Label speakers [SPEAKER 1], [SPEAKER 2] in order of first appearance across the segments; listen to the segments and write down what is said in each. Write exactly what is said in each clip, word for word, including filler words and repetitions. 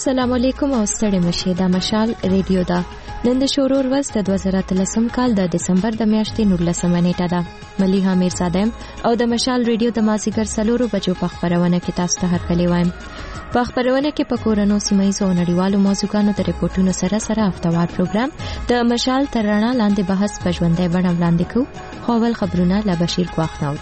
[SPEAKER 1] السلام علیکم او ستړي مشه د مشال ریډیو دا نن د شورور ورځ د دوه زره اتلسم کال د دسمبر د میاشتې نولسمه نیټه ده. مليحه میرزادم او د مشال ریډیو د مازیګر سلورو بجو په خبرونه کې تاسو ته هرکلی وایم. په خبرونه کې په کورونو سیمایي او نړیوالو موضوعاتو د ریپورتونو سره سره هفتوار پروګرام د مشال تر رڼا لاندې بحث په ژوندۍ بڼه وړاندې کوو. خو ول خبرونه له بشیر کوخناو.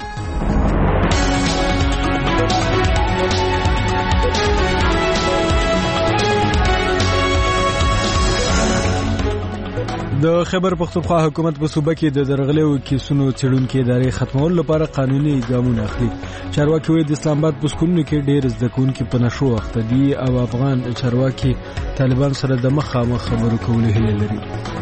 [SPEAKER 2] د خیبر پختونخوا حکومت په صوبه کې د درغلیو کیسونو څېړونکو ادارې ختمولو لپاره قانوني ګامونه اخلي. چارواکي وایي د اسلام آباد په سکولونو کې ډېر زده کوونکي په نشو اخته دي او افغان چارواکي طالبان سره د مخامخ خبرو کولو هیله لري.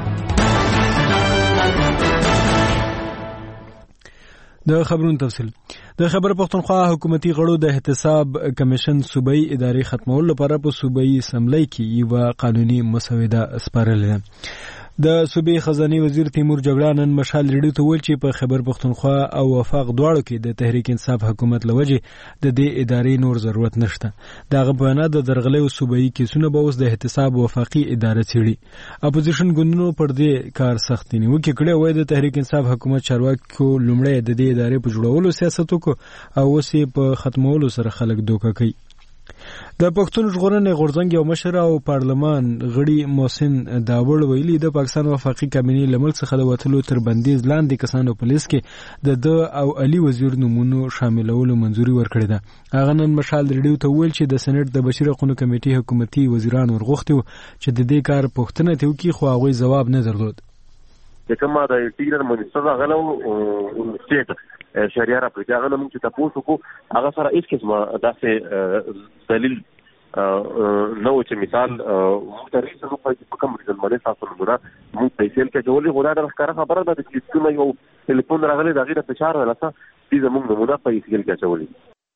[SPEAKER 2] د خبرونو تفصیل. د خیبر پختونخوا حکومتي غړو د احتساب کمیشن صوبایي ادارې ختمولو لپاره په صوبایي اسمبلی کې یو قانوني مسوده سپارلې ده. د صوبې خزانه وزیر تیمور جګړه نن مشال ریډیو ته ویل چې په خیبر پختونخوا او وفاق دواړو کې د تحریک انصاف حکومت لوجه د دې ادارې نور ضرورت نشته. دغه بیان د درغلیو صوبایي کیسونو به اوس د احتساب وفاقي ادارې څېړي. اپوزیشن ګوندونو پر دې کار سخت نیوکه کړې وای د تحریک انصاف حکومت چارواکو لومړی د دې ادارې په جوړولو سیاست وکړ او اوس په ختمولو سره خلک دوکه کوي. د پښتون ژغورنې غورځنګ یو مشر او پارلمان غړي محسن داوړ ویلي د پاکستان وفاقي کابینې لمل څخه د وټلو تر بندیز لاندې کسانو په لیست کې د د او علي وزیر نومونو شاملولو منځوري ورکړې ده. هغه نن مشال ریډیو ته ویل چې د سېنات د بشیر حقوقو کمیټې حکومتي وزیران ورغوښتي چې د دې کار پوښتنه ته وکړي خو هغه جواب نه درلود.
[SPEAKER 3] د کومه د ټیګر منسټر غلو سټیټ شریعه را پرځه غنم چې تاسو کو هغه سره هیڅ قسمه داسې دلیل نو چې مثال مختلف څه په کوم ډول باندې تاسو موږ موږ پیسې کې جوړې غوډه د ښکارا خبره ده چې کومه یو ټلیفون راغلی دا غیره فشار ولته دې زموږ موږ پیسې کې چولې.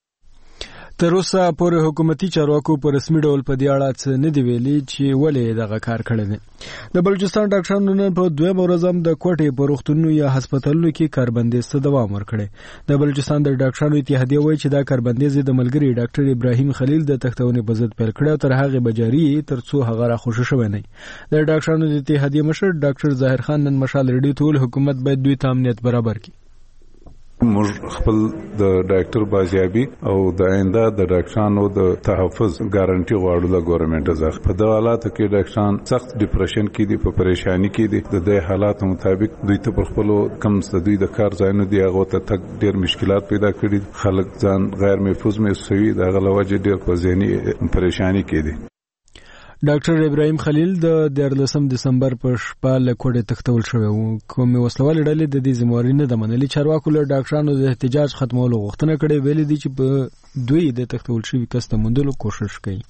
[SPEAKER 2] تر اوسه پورې حکومتي چارواکو په رسمي ډول په دې اړه څه نه دی ویلي چې ولې دغه کار کړی دی. د بلوچستان ډاکټرانو نن په دویم ورځ هم د کوټې په روغتونونو یا هسپتالونو کې کاربندیز ته دوام ورکړی. د بلوچستان د ډاکټرانو اتحادیه وایي چې دا کاربندیز د ملګری ډاکټر ابراهیم خلیل د تختونې په ضد پیل کړی تر هغه بجاری تر څو هغه را خوشی شوی نه. د ډاکټرانو د اتحادیه مشر ډاکټر ظاهر خان نن مشال ریډیو ته ویل حکومت باید دوی ته امنیت برابر کړي.
[SPEAKER 4] موږ خپل د ډاکټر بازیابي او د آینده د ډاکټرانو د تحفظ ګارانټي غواړو د ګورنمنت ځخ. په دغه حالاتو کې ډاکټران سخت ډیپریشن کې دي، په پریشانی کې دي. د دې حالاتو مطابق دوی ته پر خپل کم ستدوی د کار ځایونو دی هغه ته تک ډیر مشکلات پیدا کړي. خلک ځان غیر محفوظ محسوسوي، دغه لوجه ډیر په ذهني پریشانی کې دي.
[SPEAKER 2] ډاکټر ابراهیم خلیل د دیارلسم دسمبر په شپه له کوټې تختول شوی و. کومې وسلوالې ډلې د دې ذمہواري نه د منلي. چارواکو له ډاکټرانو د احتجاج ختمولو غوښتنه کړې، ویلي دي چې په دوی د تختول شوي کس ته موندلو کوشش کوي.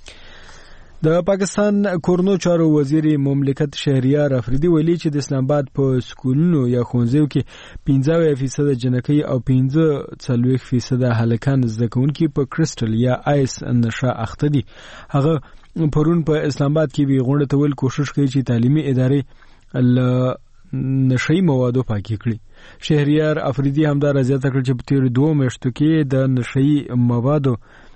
[SPEAKER 2] د پاکستان کورنو چارو وزیر مملکت شهریار افریدي ویلي چې د اسلام آباد په سکولونو یا ښوونځیو کې پنځه فیصد جنکۍ او پنځه څلوېښت فیصد هلکان زده کوونکي په کرسټل یا آیس نشه اخته دي. هغه پرون په اسلام آباد کې به غونډه تول کوشش کوي چې تعلیمي ادارې ل نشئی موادو پاکي کړي. شهریار افریدي همدار زیاته کړ چې په تیر دوه میاشتو کې د نشئی موادو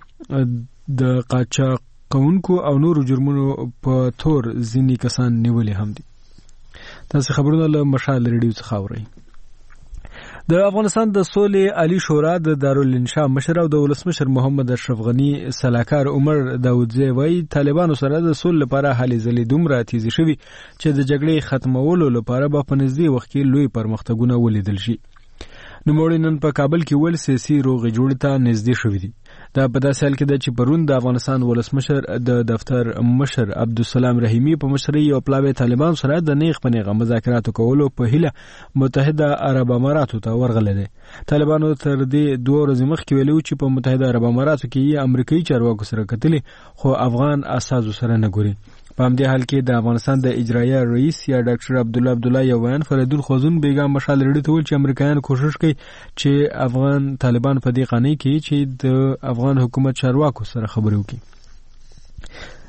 [SPEAKER 2] د قاچاق قونکو او نورو جرمونو په تور ځینی کسان نیولې هم دي. تاسو خبرونه له مشال ریډیو څخه اورئ. د افغانستان د سولې عالی شورا د دارالانشا مشر او د ولسمشر محمد اشرف غنی سلاکار عمر داودزی وایي طالبانو سره د سولې لپاره هلې ځلې دومره تیزې شوي چې د جګړې ختمولو لپاره به په نږدې وخت کې لوی پرمختګونه ولیدل شي. نوموړي نن په کابل کې ول سیاسي روغې جوړې ته نږدې شوي دي. دا په داسې حال کې ده چې پرون د افغانستان ولسمشر د دفتر مشر عبدالسلام رحیمي په مشرۍ او پلاوی طالبان سره د نیغ په نیغه مذاکراتو کولو په هیله متحده عرب اماراتو ته ورغلي دي. طالبانو تر دې دوه ورځې مخکې ویلي چې په متحده عرب اماراتو کې یې امریکایي چارواکو سره کتلي خو افغان اساسو سره نه ګوري. په همدې حال کې د افغانستان د اجرایه رئیس یا ډاکټر عبدالله عبدالله یو بیان فریدون خوزون بیګم مشال ریډیو ته ویل چې امریکایان کوشش کوي چې افغان طالبان په دې قانې کې چې د افغان حکومت چارواکو سره خبرې وکړي.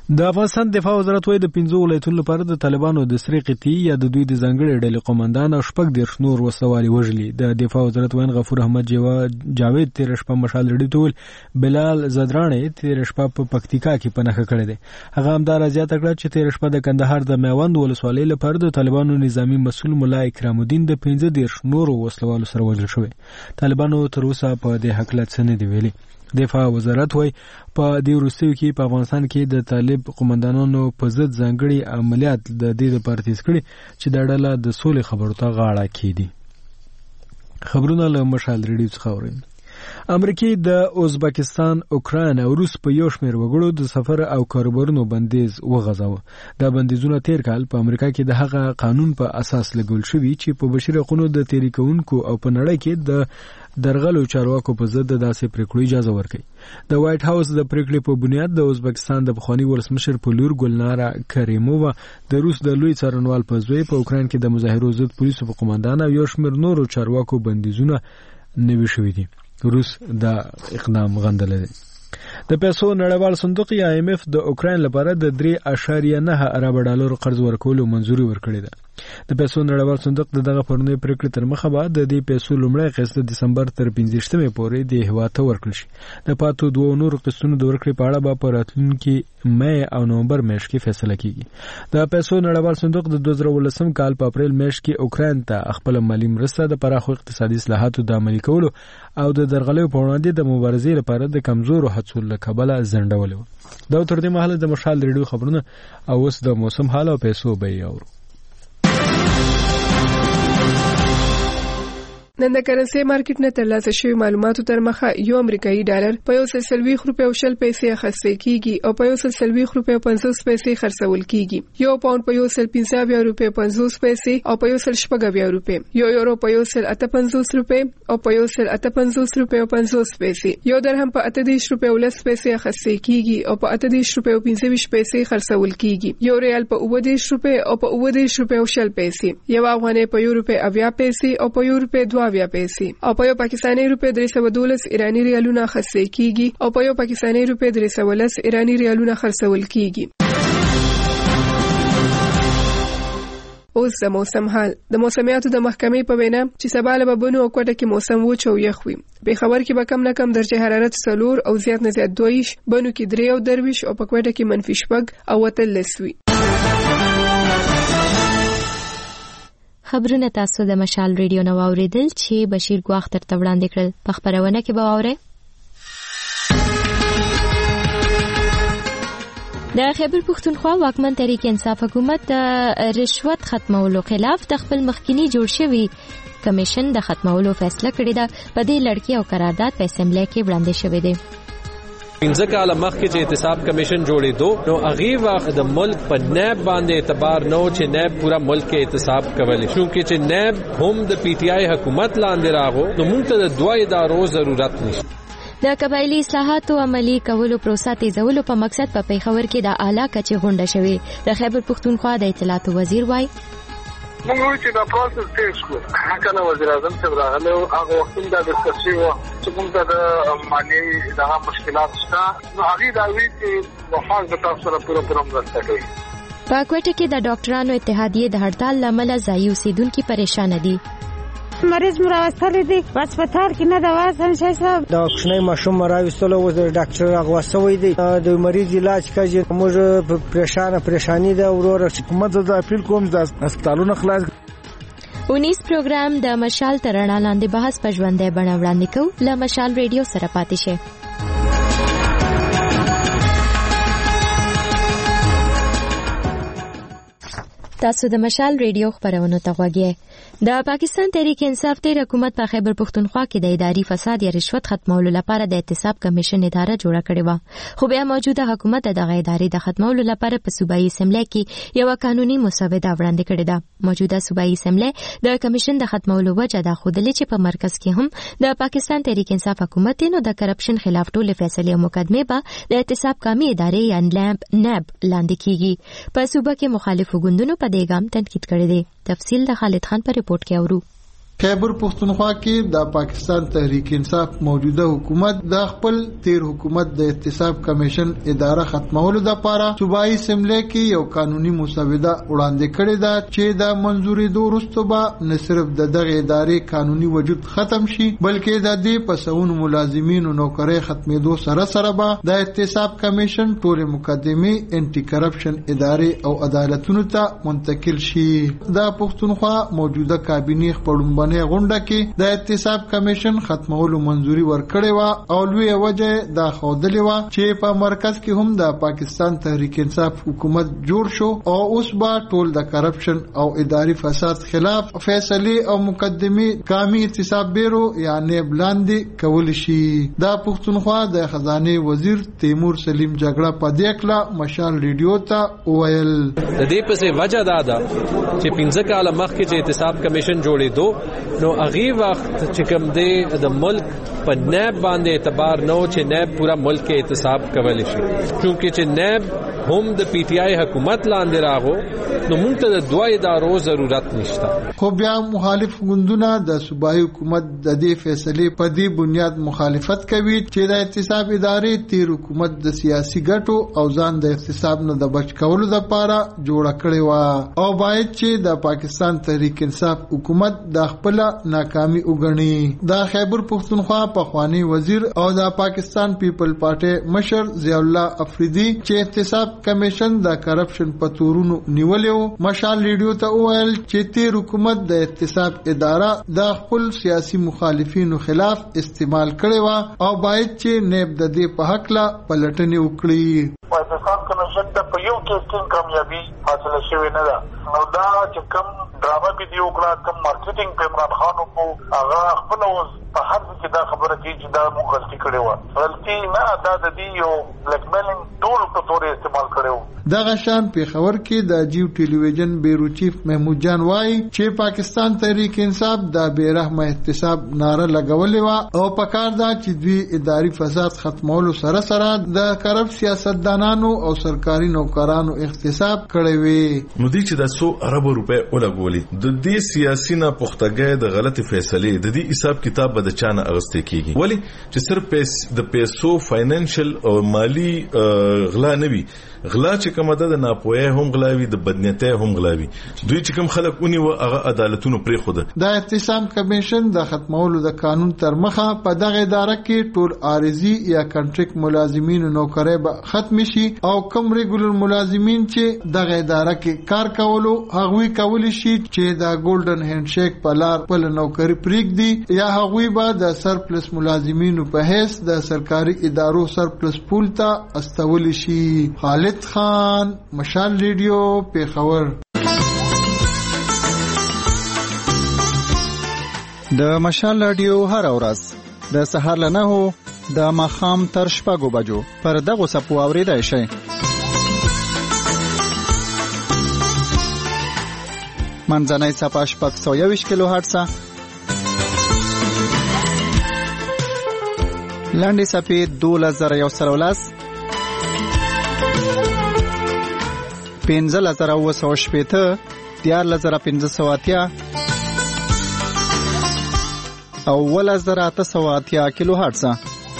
[SPEAKER 2] د افغانستان دفاع وزارت وايي د پنځو ولایتونو لپاره د طالبانو د سری قطعي یا د دوی د ځانګړي ډلې قومندان او شپږ دېرش نور وسلوالي وژلي. د دفاع وزارت وایي غفور احمد جاوید تیر شپه مشال ریډیو ته ویل بلال زدرانې تیر شپه په پکتیکا کې پناه کړی دی. هغه همدارا زیاته کړه چې تیر شپه د کندهار د میوند ولسوالۍ لپاره د طالبانو نظامی مسؤل مولا اکرام الدین د پنځه دېرش نورو وسلوالو سره وژل شوی. طالبانو تر اوسه په دې هکله څه نه دی ویلي. دفاع وزارت وایي په دې وروستیو کې په افغانستان کې د طالب قومندانانو په ضد ځانګړي عملیات د دې لپاره تیز کړي چې دا ډله د سولې خبرو ته غاړه کیدي. خبرونه له مشال ریډیو څخه اورئ. امریکای د ازبکستان، اوکراین او روس په یو شمېر وګړو د سفر او کاروبارونو بندیز وغځاوه. دا بندیزونه تیر کال په امریکا کې د هغه قانون په اساس لګول شوي چې په بشري حقوقو د تېري کوونکو او په نړۍ کې د درغلو چارواکو په ضد داسې پریکړو اجازه ورکړي. د وایټ هاوس د پریکړې په بنیاد د ازبکستان د پخوانی ولسمشر په لور ګلناره کریمووا د روس د لوی څارنوال په زوی په اوکراین کې د مظاهرو ضد پولیسو په قومندان او یو شمېر نورو چارواکو بندیزونه نوي شوي دي. روس دا اقدام غندلی دی. د پیسو نړیوال صندوق یا آی ایم اف د اوکراین لپاره د درې اعشاریه نه ارب ډالر قرض ورکولو منځوري ورکړې ده. د پیسو نړیوال صندوق د دغه پرونی پریکړې تر مخه بعد د دې پیسو لومړی قسط د دسمبر تر پنځه پورې د هیواد ته ورکړل شي. د پاتو دوه نورو قسطونو د ورکړې په اړه به په راتلونکي مې او نومبر میاشت کې فیصله کیږي. د پیسو نړیوال صندوق د دوه زره ولسم کال په اپریل میاشت کې اوکراین ته خپل مالی مرسته د پراخو اقتصادي اصلاحاتو د عملي کولو او د درغلیو په وړاندې د مبارزې لپاره د کمزورو هڅو له کبله ځنډولې و. دا تر دې مهاله د مشال ریډیو خبرونه او اوس د موسم حال او پیسو بیې اورو.
[SPEAKER 5] نن د کرنسي مارکیټ نه ترلاسه شوی معلوماتو تر مخه یو امریکایي ډالر په یو سل سلويخ روپیو شل پیسې اخیستل کیږي او په یو سل سلويخ روپیو پنځوس پیسې خرڅول کیږي. یو پاوند په یو سل پنځه روپیو پنځوس پیسې او په یو سل شپږ روپیو. یو یورو په یو سل اته پنځوس روپیو او په یو سل اته پنځوس روپیو پنځوس پیسې. یو درهم په اته دېرش روپیو لس پیسې اخیستل کیږي او په اته دېرش روپیو پنځه ویشت پیسې خرڅول کیږي. یو ریال په اوه دېرش روپیو او په اوه دېرش روپیو شل پیسې. یو افغانۍ په یو روپیو اویا پیسې او په یو روپیو دوه اویا پیسې. او په یو پاکستاني روپیا درې سوه دولس ایرانی ریالونه خرڅول کیږي او په یو پاکستاني روپیا درې سوه لس ایرانی ریالونه خرڅول کیږي. اوس د موسم حال. د موسمیاتو د محکمې په وینا چې سبا له بونو او کوټه کې موسم وچ او یخ وي. په خبر کې به کم نه کم درجه حرارت څلور او زیات نه زیات دویش، بونو کې درې او درویش او په کوټه کې منفي شپږ او اتلس وي.
[SPEAKER 1] خبرونه تاسو د مشال ریډیو نو اوریدل چې بشیر ګواخ تر وړاندې کړل. په خبرونه کې به واورئ د خیبر پښتونخوا واکمن تحریک انصاف حکومت د رشوت ختمولو خلاف د خپل مخکینی جوړ شوی کمیشن د ختمولو فیصله کړې ده. په دې لړ کې او قرارداد په اسمبلی کې وړاندې شوی دی.
[SPEAKER 6] پنځه کاله مخکې چې احتساب کمیشن جوړېدو نو هغې وخت د ملک په نیب باندې اعتبار نه و چې نیب پورا ملک کې احتساب کولی. چونکې چې نیب هم د پی ټی آی حکومت لاندې راغو نو موږ ته د دوه ادارو ضرورت نشته.
[SPEAKER 1] د قبایلی اصلاحاتو عملی کولو پروسه تیزولو په مقصد په پیښور کې د اعلی کچې غونډه شوې. د خیبر پښتونخوا د اطلاعاتو وزیر وایي
[SPEAKER 7] موږ چې دا پروسس تیز کړو هغه وزیر اعظم څخه راغله او هغه وخت دا ډسکس شو چې موږ د مالی دغه مشکلات شته نو هغه دا وی چې وفاق د تاسو سره پوره پوره مرسته کوي.
[SPEAKER 1] په کوټه کې د ډاکټرانو اتحادیې د هړتال لامل ځایي اوسیدونکو پریشان دي.
[SPEAKER 8] مریض مراوستل دي په هسپتال کې نه دوا سم شي صاحب
[SPEAKER 9] دا کوښنۍ ماشوم مراوستل او د ډاکټر هغه دي د مریض علاج کوي. موږ پریشان پریشانی ده ورور حکومت د اپیل کوم د هسپتالونو خلاص.
[SPEAKER 1] اونیس پروګرام د مشال ترڼا لاندې بحث په ژوندۍ بڼه وړاندې کوو. له مشال ریډیو سره پاتې شئ. تاسو د مشال ریډیو خبرونه ته غوږی. د پاکستان تحریک انصاف تیر حکومت په خیبر پښتونخوا کې د اداري فساد یا رشوت ختمولو لپاره د احتساب کمیشن اداره جوړه کړې و. خو بیا موجوده حکومت دغه ادارې د ختمولو لپاره په صوبایي اسمبلی کې یو قانوني مسوده وړاندې کړې ده. موجوده صوبایي اسمبلی د کمیشن د ختمولو وجه دا خوده چې په مرکز کې هم د پاکستان تحریک انصاف حکومت نو د کرپشن خلاف ټول فیصله او مقدمه به د احتساب کامي ادارې یا نیب نیب لاندې کیږي. په صوبه کې مخالف ګوندونو په دې ګام تنقید کړی دی. تفصیل د خالد خان په ریپورت کې اورو.
[SPEAKER 10] خیبر پښتونخوا کې د پاکستان تحریک انصاف موجوده حکومت د خپل تیر حکومت د احتساب کمیشن اداره ختمولو لپاره صوبایي اسمبلی کې یو قانوني مسوده وړاندې کړې ده چې د منځوري دوه وروسته به نه صرف د دغه ادارې قانوني وجود ختم شي بلکې د دې پسونو ملازمینو نوکرۍ ختمېدو سره سره به د احتساب کمیشن ټول مقدمې انټي کرپشن ادارې او عدالتونو ته منتقل شي. د پښتونخوا موجوده کابینه خپلومبنه غونډه کې د احتساب کمیشن ختمولو منځوري ورکړې و او لوی وجه د خودلې و چې په مرکز کې هم د پاکستان تحریک انصاف حکومت جوړ شو او اوس به ټول د کرپشن او اداري فساد خلاف فیصله او مقدمه قومي احتساب بیرو یعنی بلاندې کول شي. د پښتونخوا د خزانه وزیر تیمور سلیم جګړه په دېکله مشال ریډیو ته وویل
[SPEAKER 6] د دې په وجه دا ده چې پنځه کاله مخکې چې احتساب کمیشن جوړې دو نو هغه وخت چې کوم دی د ملک په نیب باندې اعتبار نو چې نیب پورا ملک کې احتساب کولی شي چونکه چې نیب هم د پی ټی آی حکومت لاندې راغو نو موږ ته د دوه ادارو ضرورت نشته. خو
[SPEAKER 10] بیا مخالف ګوندونه د صوبایي حکومت د دې فیصلې په دې بنیاد مخالفت کوي چې د احتساب ادارې تیر حکومت د سیاسي ګټو او ځان د احتساب نه د بچ کولو لپاره جوړه کړې و او باید چې د پاکستان تحریک انصاف حکومت د خپل ناکامي وګڼي. د خیبر پښتونخوا پخوانی وزیر او د پاکستان پیپل پارټي مشر ضیاء الله افریدي چې احتساب کمیشن د کرپشن په تورونو نیولیو مشال ریډیو ته وویل چې تیر حکومت د احتساب اداره د خپل سیاسي مخالفینو خلاف استعمال کړي و او باید چې نیب د دې په حق لا پلټنې وکړي.
[SPEAKER 7] احتساب کمیشن ته په یو کې څنګه کامیابی حاصله شوې نه ده نو دا چې کم ډرامه کې دی وکړه کم مارکیټینګ په عمران خان کو هغه خپل اوس په هر ځای کې دا خبره کوي چې دا موږ غلطي کړې و غلطي نه دا د دې یو بلیک میلینګ ټول په تور استعمال کړو.
[SPEAKER 10] دغه شان پیښور کې د جیو ټلویزیون بیرو چیف محمود جان وایي چې پاکستان تحریک انصاف د بیرحمه احتساب ناره لګولې و او په کار دا چې دوی اداري فساد ختمولو سره سره د کرپ سیاستدانانو او سرکاري نوکرانو احتساب کړی وي.
[SPEAKER 11] نو دي چې د څو ارب روپے ولګولې د دې سیاسي نه پختګۍ د غلطي فیصلې د دې حساب کتاب به د چانه اغسته کیږي ولی چې صرف د پیسو فاینانشل او مالی غلا نه وي غلا چې کومه د ناپوهه هم غلاوي د بدنیته هم غلاوي دوی چې کوم خلک اونې و هغه عدالتونو پرې خوده.
[SPEAKER 10] د احتساب کمیشن د ختمولو د قانون تر مخه په دغه اداره کې ټول عارضی یا کنټریکټ ملازمین نوکرۍ به ختم شي او کوم ریګولر ملازمین چې دغه اداره کې کار کولو هغوی کولی شي چې د ګولډن هند شیک په لار خپل نوکری پرېږدي یا هغوی به د سرپلس ملازمینو په حیث د سرکاري ادارو سرپلس پول ته استول شي. خالد خان مشال ریډیو پیښور.
[SPEAKER 12] د مشال رادیو هر ورځ د سهار له نهو د ماښام تر شپږو بجو پر دغه سپو اوریدای شئ. منځنۍ صفحه شپږ سوه یوویشت کیلو هرټزه لاندې صفحې دولس زره یو سل او لس پنځلس زره اوه سوه شپېته دیارلس زره پنځه سوه اتیا او اوولس زره اته سوه اتیا کیلو هرټزه.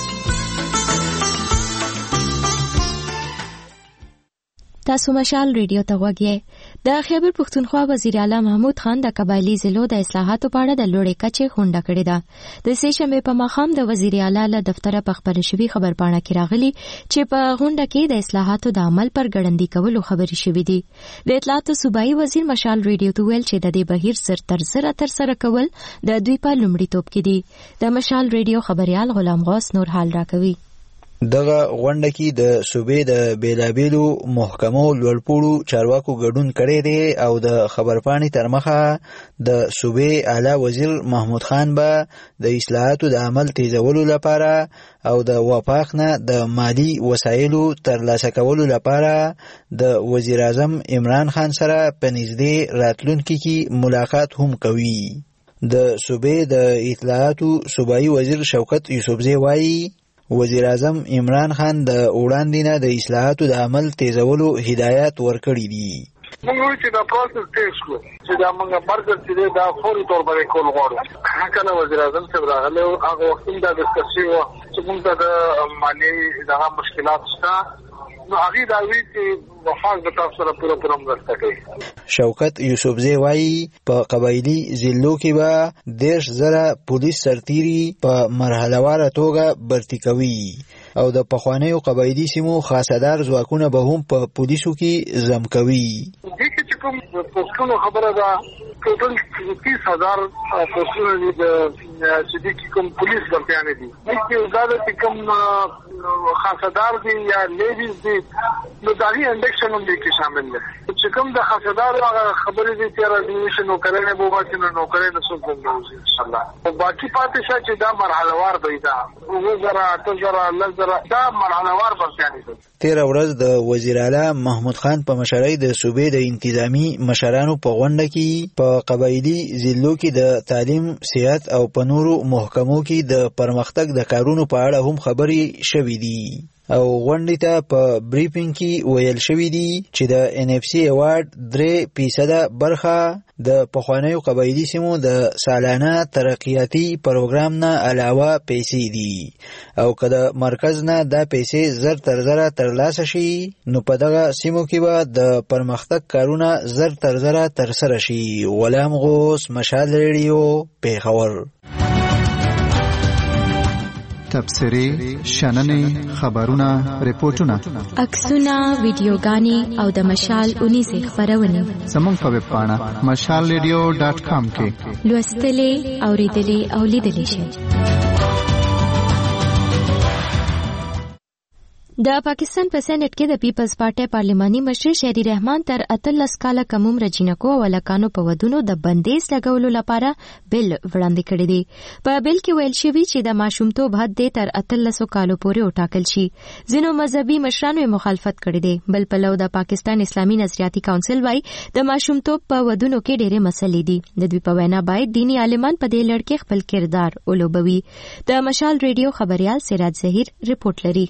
[SPEAKER 1] تاسو مشال ریډیو ته غوږی. د خیبر پښتونخوا وزیر اعلی محمود خان د قبایلی ضلعو د اصلاحاتو په اړه د لوړې کچې غونډه کړې ده. د سې شنبې په ماښام د وزیر اعلی له دفتره په خپره شوې خبرپاڼه کې راغلي چې په غونډه کې د اصلاحاتو د عمل پر ګړندي کولو خبرې شوې دي. د اطلاعاتو صوبایي وزیر مشال ریډیو ته ویل چې د دې بهیر زر تر زره ترسره کول د دوی په لومړیتوب کې دي. د مشال ریډیو خبريال غلام غوث نور حال راکوي.
[SPEAKER 13] دغه غونډه کې د صوبې د بیلابیلو محکمو لوړپوړو چارواکو ګډون کړی دی او د خبرپاڼې تر مخه د صوبې اعلی وزیر محمود خان به د اصلاحاتو د عمل تیزولو لپاره او د وفاق نه د مالی وسایلو ترلاسه کولو لپاره د وزیر اعظم عمران خان سره په نږدې راتلونکي کې ملاقات هم کوي. د صوبې د اطلاعاتو صوبایي وزیر شوکت یوسفزی وایي وزیر اعظم عمران خان د وړاندې نه د اصلاحاتو د عمل تیزولو هدایات ورکړي دي.
[SPEAKER 7] موږ وایو چې دا پروسس تیز کړو چې دا موږ مرګ چې دا فوري تور باندې کول غواړو. کله وزیر اعظم صاحب راغلی هغه وخت دا ډسکشن و چې موږ ته د مالي دغه مشکلات شته نو هغه دا وی چې وفاق د تاسو سره پوره پوره مرسته کوي.
[SPEAKER 13] شوکت یوسفزی وایي په قبایلی ضلعو کې به دیرش زره پولیس سرتیري په مرحلهواره توګه برتي کوي او د پخوانیو قبایلی سیمو خاصدار ځواکونه به هم په پولیسو کې زم کوي.
[SPEAKER 7] دې کې چې کوم پوسټونو خبره ده ټوټل تیس هزار پوسټونه دي چې دې کې کوم پولیس ورتيانه دي. دې زیاده چې کوم خاصدار دي یا لیډیز دي نو داغي انډکشن هم دې کې شامل دي. چې کوم د خاصدار خبرې دي چې راډیشن وکړنه به واسي نو کړنه څه کوم ان شاء الله. او باقي پاتې شې چې دا مرحله وار دی دا وزرا تزرا لزرا دا مرحله وار ورتيانه دي.
[SPEAKER 13] تیر ورځ د وزیر اعلی محمود خان په مشرۍ د صوبې د انتظامی مشرانو په غونډه کې په قبایلی ضلعو کې د تعلیم، صحت او په نورو محکمو کې د پرمختګ د کارونو په اړه هم خبرې شوې دي او غونډې ته په بریفینګ کې ویل شوې دي چې د ان اف سی ایوارډ درې فیصده برخه د پخوانیو قبایلی سیمو د سالانه ترقیاتي پروګرام نه علاوه پیسې دي او که د مرکز نه دا پیسې زر تر زره ترلاسه شي نو په دغه سیمو کې به د پرمختګ کارونه زر تر زره ترسره شي. غلام غوث، مشال ریډیو، پیښور.
[SPEAKER 12] تبصرې، شننې، خبرونه، ریپورتونه،
[SPEAKER 1] عکسونه، ویډیوګانې او د مشال اونیزې خپرونې
[SPEAKER 12] زموږ په ویب پاڼه مشال ریډیو ډاټ کام کې
[SPEAKER 1] لوستلې، اورېدلې او لیدلې شئ. د پاکستان په سېنات کې د پیپلز پارټي پارلماني مشر شهري رحمان تر اتلس کاله کم عمر جنکو او هلکانو په ودونو د بندیز لګولو لپاره بل وړاندې کړی دی. په بل کې ویل شوي چې د ماشومتوب حد دې تر اتلسو کالو پورې وټاکل شي. ځینو مذهبي مشرانو یې مخالفت کړی دی. بل پلو د پاکستان اسلامي نظریاتي کونسل وايي د ماشومتوب په ودونو کې ډېرې مسلې دي. د دوی په وینا باید دینی عالمان په دې لړ کې خپل کردار ولوبوي. د مشال ریډیو خبريال سراج ظهیر رپورټ لري.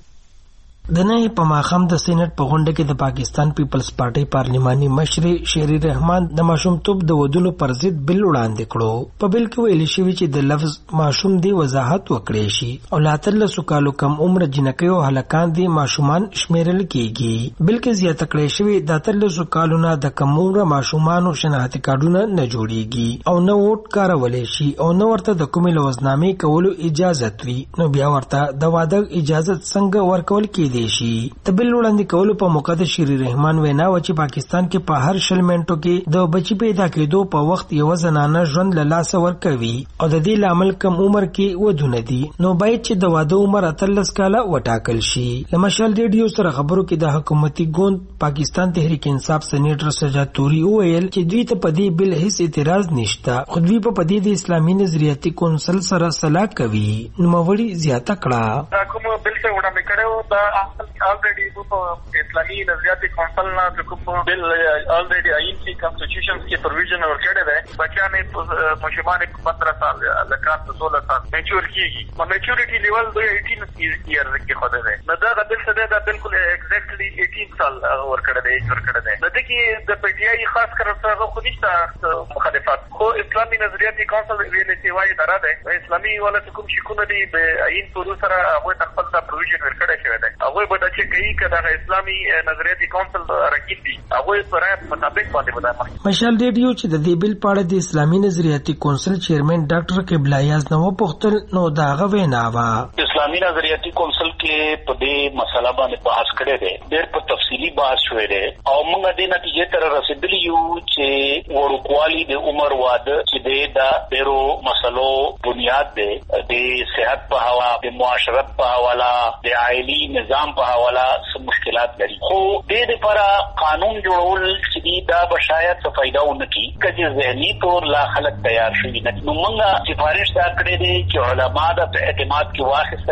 [SPEAKER 14] د نهي په ماښام د سېنات په غونډه کې د پاکستان پیپلز پارټي پارلماني مشر شهري رحمان د ماشومتوب د ودونو پر ضد بل وړاندې کړو. په بل کې ویل شوی چې د لفظ ماشوم دی وضاحت وکړي شي او لا تلسو کالو کم عمر جنکۍ او هلکان دي ماشومان شمیرل کیږي. بل کې زیاته کړی شوی د تلسو کالونو د کم عمر ماشومانو شناختی کارډونه نه جوړیږي او نه ووټ کارولای شي او نه ورته د کومې لوزنامې کولو اجازه وي نو بیا ورته د واده اجازه څنګه ورکول کیږي شي. د بل وړاندې کولو په موقع د شهري رحمان وینا و چې پاکستان کې په هر شل منټو کې د بچی پیدا کېدو په وخت یو زنانه ژوند له لاسه ورکوي او د دې لامل کم عمر کې ودونه دي نو باید چې د واده عمر اتلس کاله وټاکل شي. د مشال ریډیو سره خبرو کې د حکومتي ګوند پاکستان تحریک انصاف سېنیټر سجاد توري وویل چې دوی ته په دې بل هیڅ اعتراض نشته خو دوی په دې د اسلامي نظریاتي کونسل سره صلاح کوي. نوموړي زیاته کړه
[SPEAKER 7] کوم بل څه وړاندې کړو دا already په اسلامي نظریاتي کونسل نه کوم بل already آئین کی کانسټیټیوشن کی پروویژن ورکړی دی بچانه مشمان پندرہ سال لکات سولہ سال میچور کیږي په میچورټی لیول دوی اٹھارہ ایئر کې خو ده نو دا بل څه دا بالکل ایگزیکټلی اٹھارہ سال ورکړی دی ورکړی دی نو د کې د پی ټی آی خاص کر سره خو نشته مخالفت خو اسلامي نظریاتي کونسل ویل چې وايي درا ده اسلامي ولا کوم شي کوم دی د آئین په سره هغه خپل دا پروویژن ورکړی شوی دی هغه به چې کوي کله اسلامي نظریاتي کونسل راکې دي هغه سره مطابق باندې ودا.
[SPEAKER 14] مشال ریډیو چې د دې بل پاړه د اسلامي نظریاتي کونسل چیرمن ډاکټر قبله یاز نو پختل نو دا غوې ناوا
[SPEAKER 15] اسلامي نظریاتي کونسل کې په دې مسله باندې بحث کړي دي ډېر په تفصیلی بحث شوی دی او موږ د نتیجې تر رسیدلی یو چې ورکوالي د عمر واده چې د ډېرو مسلو بنیاد دی د صحت په حواله د معاشرت په حواله د عائلی نظام په حواله سم مشکلات لري خو د دې لپاره قانون جوړول چې دا به شاید څه فائدہ ونه کړي کله ذهني تور لا خلک تیار شوي نه نو موږ سفارش دا کړې دي چې علما د اعتماد کې واخیستل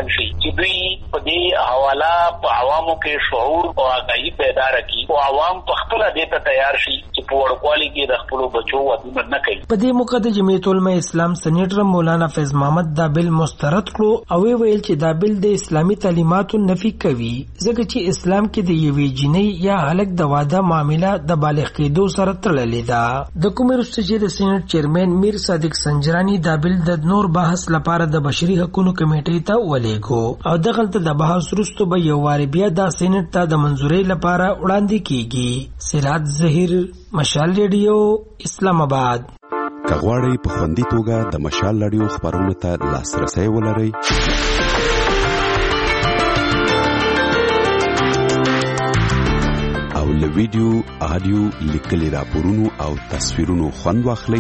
[SPEAKER 15] څرګند شي چې دوی په دې حواله په عوامو کې شعور او آگاهي پیدا کړي او عوام په خپل دې ته تیار شي چې په وړوکوالي کې د خپل بچو ودونه نه کوي.
[SPEAKER 14] په دې موقع د جمعیت العلماء اسلام سېنیټر مولانا فیض محمد دا بل مسترد کړو او ویل چې دا بل د اسلامي تعلیماتو نفي کوي ځکه چې اسلام کې د یوې جنۍ یا هلک د واده معامله د بالغ کېدو سره تړلې ده. د کوم وروسته چې د سېنات چیرمن میر صادق سنجرانی دا بل د نور بحث لپاره د بشري حقوقو کمیټې ته ولېږو او دغلته د بحث وروسته به یو واری بیا د سېنات ته د منځورۍ لپاره وړاندې کیږي. سراج ظهیر، مشال ریډیو، اسلام آباد.
[SPEAKER 16] کغواړی په خوندي توګه د مشال ریډیو خبرونو ته لاسرسي ولرئ او له ویډیو، آډیو، لیکلي راپورونو او تصویرونو خوند واخلئ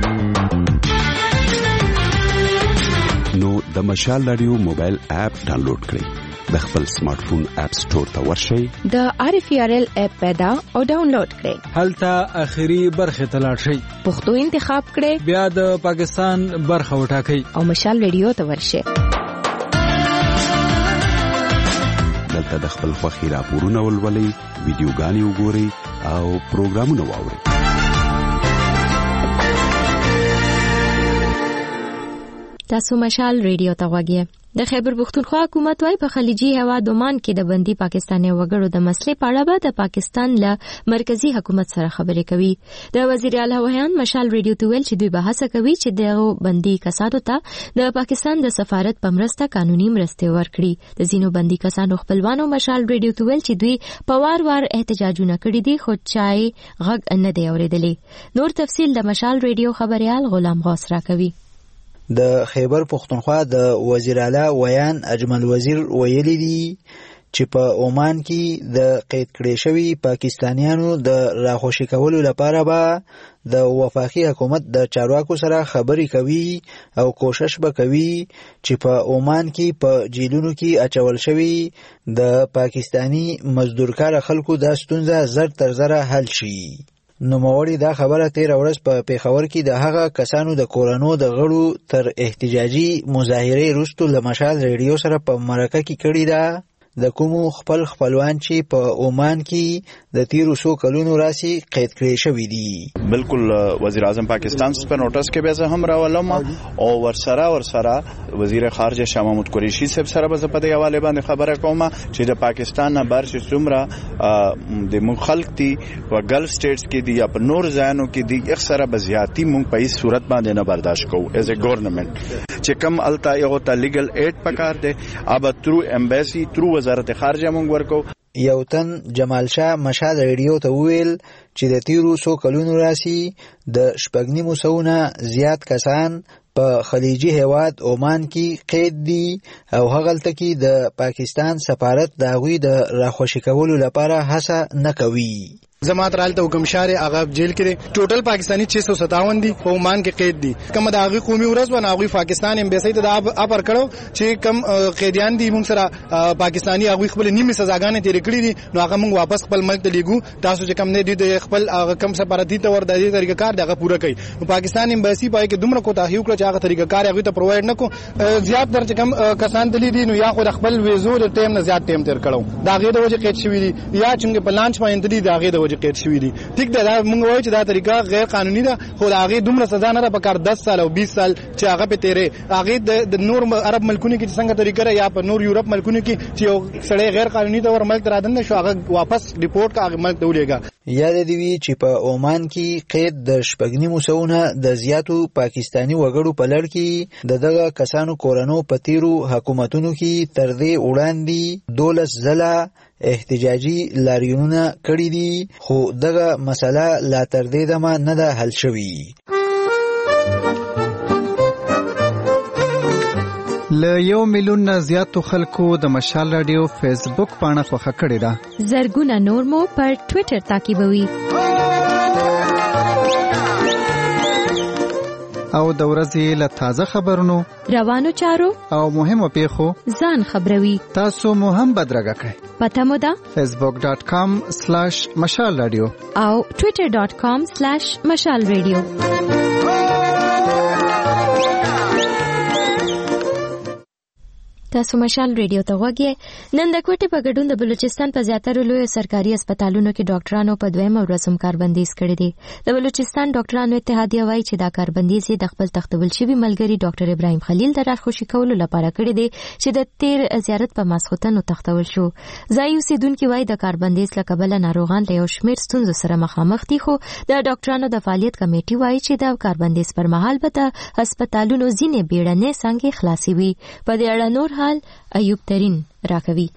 [SPEAKER 16] نو د مشال ریډیو موبایل اپ ډاونلوډ کړئ. د خپل سمارټ فون اپ سٹور ته ورشئ، د آر اف ار ال اپ پیدا او ډاونلوډ کړئ.
[SPEAKER 2] هلته اخیری برخه ته لاړ شئ،
[SPEAKER 1] پښتو انتخاب کړئ،
[SPEAKER 2] بیا د پاکستان برخه وټاکئ
[SPEAKER 1] او مشال ریډیو ته ورشئ.
[SPEAKER 16] دلته د خپل خوښي راپورونه ولولئ، ویډیوګانې وګورئ او پروګرامونه واورئ.
[SPEAKER 1] تاسو مشال ریډیو ته غوږی. د خیبر پختونخوا حکومت وايي په خلیجي هیواد عمان کې د بندي پاکستاني وګړو د مسلې په اړه به د پاکستان له مرکزی حکومت سره خبرې کوي. د وزیر اعلی ویان مشال ریډیو ته ویل چې دوی بحث کوي چې د بندي کسانو ته د پاکستان د سفارت په مرسته قانوني مرستې ورکړي. د ځینو بندي کسانو خپلوانو مشال ریډیو ته ویل چې دوی په وار وار احتجاجونه کړي دي خو چای غږ نه دی اورېدلی. نور تفصیل د مشال ریډیو خبريال غلام غوث راکوي.
[SPEAKER 13] د خیبر پختونخوا د وزیر اعلی ویان اجمل وزیر ویلي دي چې په عمان کې د قید کړي شوی پاکستانیانو د راخوشي کولو لپاره به د وفاقي حکومت د چارواکو سره خبرې کوي او کوشش به کوي چې په عمان کې په جیلونو کې اچول شوی د پاکستانی مزدورکار خلکو د ستونزه زر تر زره حل شي. نوموړي دا خبره تیر ورځ په پیښور کې د هغه کسانو د کورونو د غړو تر احتجاجي مظاهرې وروسته له مشال ریډیو سره په مرکه کې کړې ده. د کومو خپل خپلوان چې په عمان کې د تیرو سو کلونو راسي قید کړي شوی دي.
[SPEAKER 17] بالکل وزیر اعظم پاکستان په نوټس کې به زه هم راولم او ورسره ورسره وزیر خارجه شاه محمود قریشي صاحب سره به په دې حواله باندې خبره کوم چې د پاکستان نه بهر چې څومره د مخالک دي په ګلف سټیټس کې دي یا په نور ځایونو کې دي اکثره بزیاتی مونږ په هیڅ صورت باندې نه برداشت کوو ایز ا ګورنمنت چې کم التا یو ته لیګل ایډ پکار دی اب ترو امبیسی ترو وزارت خارجه مونږ ورکو.
[SPEAKER 13] یو تن جمال شاه مشال ریډیو ته ویل چې د تیرو سو کلونو راسي د شپږ نیمو سوونه زیات کسان په خلیجي هیواد عمان کې قید دي او هغلته کې د پاکستان سفارت د هغوی د راخوشي کولو لپاره هڅه نه کوي.
[SPEAKER 18] زمات رالته حکم شار هغه جیل کې ټوټل پاکستانی छह सौ सत्तावन دي په عمان کې قید دي. کوم د هغه قومي ورځ باندې هغه پاکستان امبیسي ته د اپر کړو چې کم قیدیان دي موږ سره پاکستانی هغه خپل نیمه سزاګانې تیر کړې دي نو هغه موږ واپس خپل ملک ته لیګو. تاسو چې کم نه دي د خپل هغه کم سفارتي تور د دې طریقې کار دغه پوره کوي. پاکستان امبیسي پای کې دومره کوتاهي وکړه چې هغه طریقې کار هغه ته پروواید نکو. زیات در چې کم کسان دي دي نو یا خو خپل ویزو د ټیم نه زیات ټیم تیر کړو دا غي د وجه قید شوی دي یا چې په لانچ باندې دي دا غي د وجه قید شوی دي. ٹھیک ده دا موږ وایو چې دا طریقه غیر قانوني ده خو دا هغه دومره سزا نه ده په کار دس سال او بیس سال چې هغه په تیرې هغه د نور عرب ملکونو کې څنګه طریقه یا په نور یورپ ملکونو کې چې یو سړی غیر قانوني تور ملک رادن شو هغه واپس ریپورت کا هغه ملک ولېګا.
[SPEAKER 13] یاد دی وی چې په عمان کې قید د شپږ نیمو سوونه د زیاتو پاکستانی وګړو په لړ کې د دغه کسانو کورونو په تیرو حکومتونو کې تر دې وړاندې دولس ځله احتجاجي لاریونونه کړي دي خو دغه مسله لا تر دې دمه نه ده حل شوې.
[SPEAKER 12] له یو میلیون نه زیاتو خلکو د مشال رادیو فیسبوک پاڼه خوښه کړې ده.
[SPEAKER 1] زرګونه نور مو پر ټوئیټر تعقیبوي
[SPEAKER 12] او د ورځې له تازه خبرونو
[SPEAKER 1] روانو چارو
[SPEAKER 12] او مهمو پیښو
[SPEAKER 1] ځان خبروي.
[SPEAKER 12] تاسو مو هم بدرګه کړئ.
[SPEAKER 1] پته مو ده
[SPEAKER 12] facebook dot com slash مشال رادیو
[SPEAKER 1] او twitter dot com slash مشال رادیو. تاسو مشال ریډیو ته غوږی نن د کوټې په ګډون د بلوچستان په زیاتره لوی سرکاري هسپتالونو کې ډاکټرانو په دویم ورځ هم کاربندیز کړی دی د بلوچستان ډاکټرانو اتحادیه وایي چې دا کاربندیز د خپل تختول شوی ملګری ډاکټر ابراهیم خلیل د راخوشي کولو لپاره کړی دی چې د تیر زیارت په ماسختن تختول شو ځای اوسیدونکو وایي د کاربندیز له کبله ناروغان له یو شمېر ستونزو سره مخامخ دي خو د ډاکټرانو د فعالیت کمیټې وایي چې د کاربندیز پر مهال به د هسپتالونو ځینې بیړنۍ څانګې خلاصې وي په دې اړه نور حال ایوب ترین راکوي.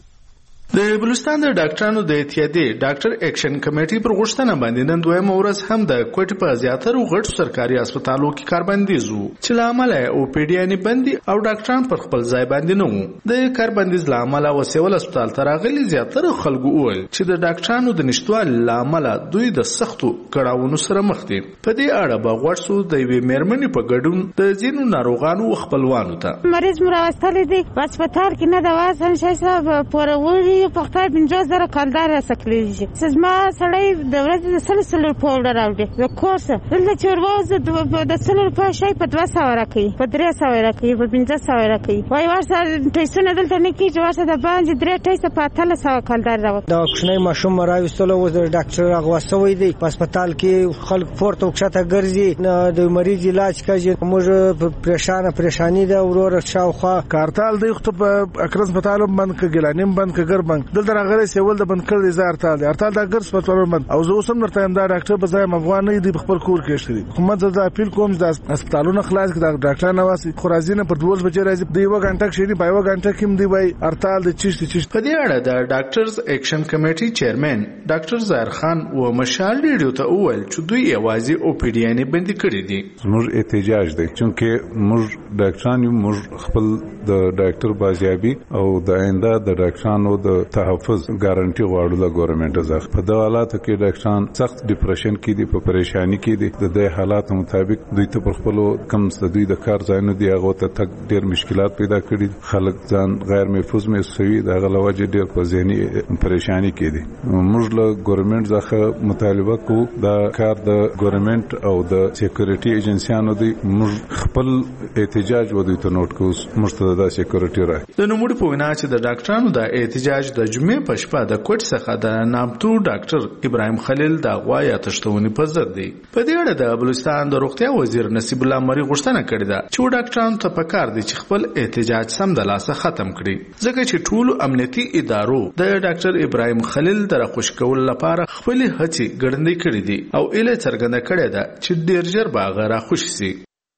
[SPEAKER 19] د بلوچستان د ډاکټرانو د اتحادیې ډاکټر اکشن کمیټې پر غوښتنه باندې نن دویمه ورځ هم د کوټې په زیاترو غټو سرکاري هسپتالو کې کاربندیز وو چې له امله او پی ډي یعنې بندي او ډاکټران پر خپل ځای باندې نه وو. د کاربندیز له امله وسیول هسپتال ته راغلي زیاتره خلکو وویل چې د ډاکټرانو د نشتوالي له امله دوی د سختو کړاوونو سره مخ دي. په دې اړه به غوږ شو د یوې مېرمنې په ګډون د ځینو ناروغانو خپلوانو ته.
[SPEAKER 8] مریض مو راوستلی دی په هسپتال کې نه دوا شمشای صاحب پورولي په خپل پنځه زره کالدار سکلیږي زما سړی د ورځې د سلو سلو پاوډر راوړي د کورس دلته چې ورواز د سلو روپۍ شی په دوه سوه راکوي په درې سوه راکوي په پنځه سوه راکوي وایي ورسره ټیسټونه دلته نه کېږي ورسره د باندې درې ټیسټه په اتلس سوه کالدار راوړي.
[SPEAKER 9] د کوچنی ماشوم راویستلو اوس د ډاکټر هغه سوی دی په هسپتال کې خلک پورته وکښته ګرځي د مریض علاج کوي موږ پریشانه پریشانی ده ورور شاوخوا
[SPEAKER 20] کارتال دی خو په اکرز هسپتال بند ک ګلانیم بند ک ګر بند دلته راغلی سیول د بند کړی زار تال دی ارتال دا ګر هسپتال بند او زه اوسم درته دا ډاکټر به ځای افغان نه دی خپل کور کې شری حکومت د اپیل کوم د هسپتالونو خلاص د ډاکټر نواسي خرازینه په دوه بجې راځي دی و غنټه شری په یو غنټه کې دی وای ارتال د چیشت چیشت.
[SPEAKER 19] په دې اړه د ډاکټرز اکشن کمیټې چیرمن ډاکټر زهر خان و مشال ریډیو ته وویل چې دوی یوازې او پی ډي یعنې بندي کړي دي.
[SPEAKER 4] موږ احتجاج دی چې موږ ډاکټران یو موږ خپل د ډاکټر بازیابي او د آینده د ډاکټرانو د تحفظ ګارانټي غواړو له ګورنمنت څخه. په دغه حالاتو کې ډاکټران سخت ډیپریشن کې دي په پریشانی کې دي د دې حالات مطابق دوی ته پر خپل کم د دوی د کار ځای نه دی هغه ته تک ډیر مشکلات پیدا کړي خلک ځان غیر محفوظ محسوي د غلواجه ډیر په ذهني پریشانی کې دي. موږ له ګورنمنت څخه مطالبه کوو دا کار د ګورنمنت او د سکیورټي ایجنسیانو دی موږ خپل احتجاج ودی ته نوٹ کوو موږ ته د سکیورټي را
[SPEAKER 19] د نوموړي په وینا چې د ډاکټرانو د احتجاج د جمعې په شپه د کوټ څخه د نامتو ډاکټر ابراهیم خلیل د غوا یا تشتونی په ضد دی. په دې اړه د بلوچستان د روغتیا وزیر نصیب الله مری غوښتنه کړې ده چې ډاکټرانو ته پکار دي چې خپل احتجاج سم د لاسه ختم کړي ځکه چې ټول امنیتي ادارو د ډاکټر ابراهیم خلیل د راخوش کول لپاره خپل هڅې ګړندې کړې دي او اله څرګنده کړې ده چې ډیر ژر به هغه راخوش شي.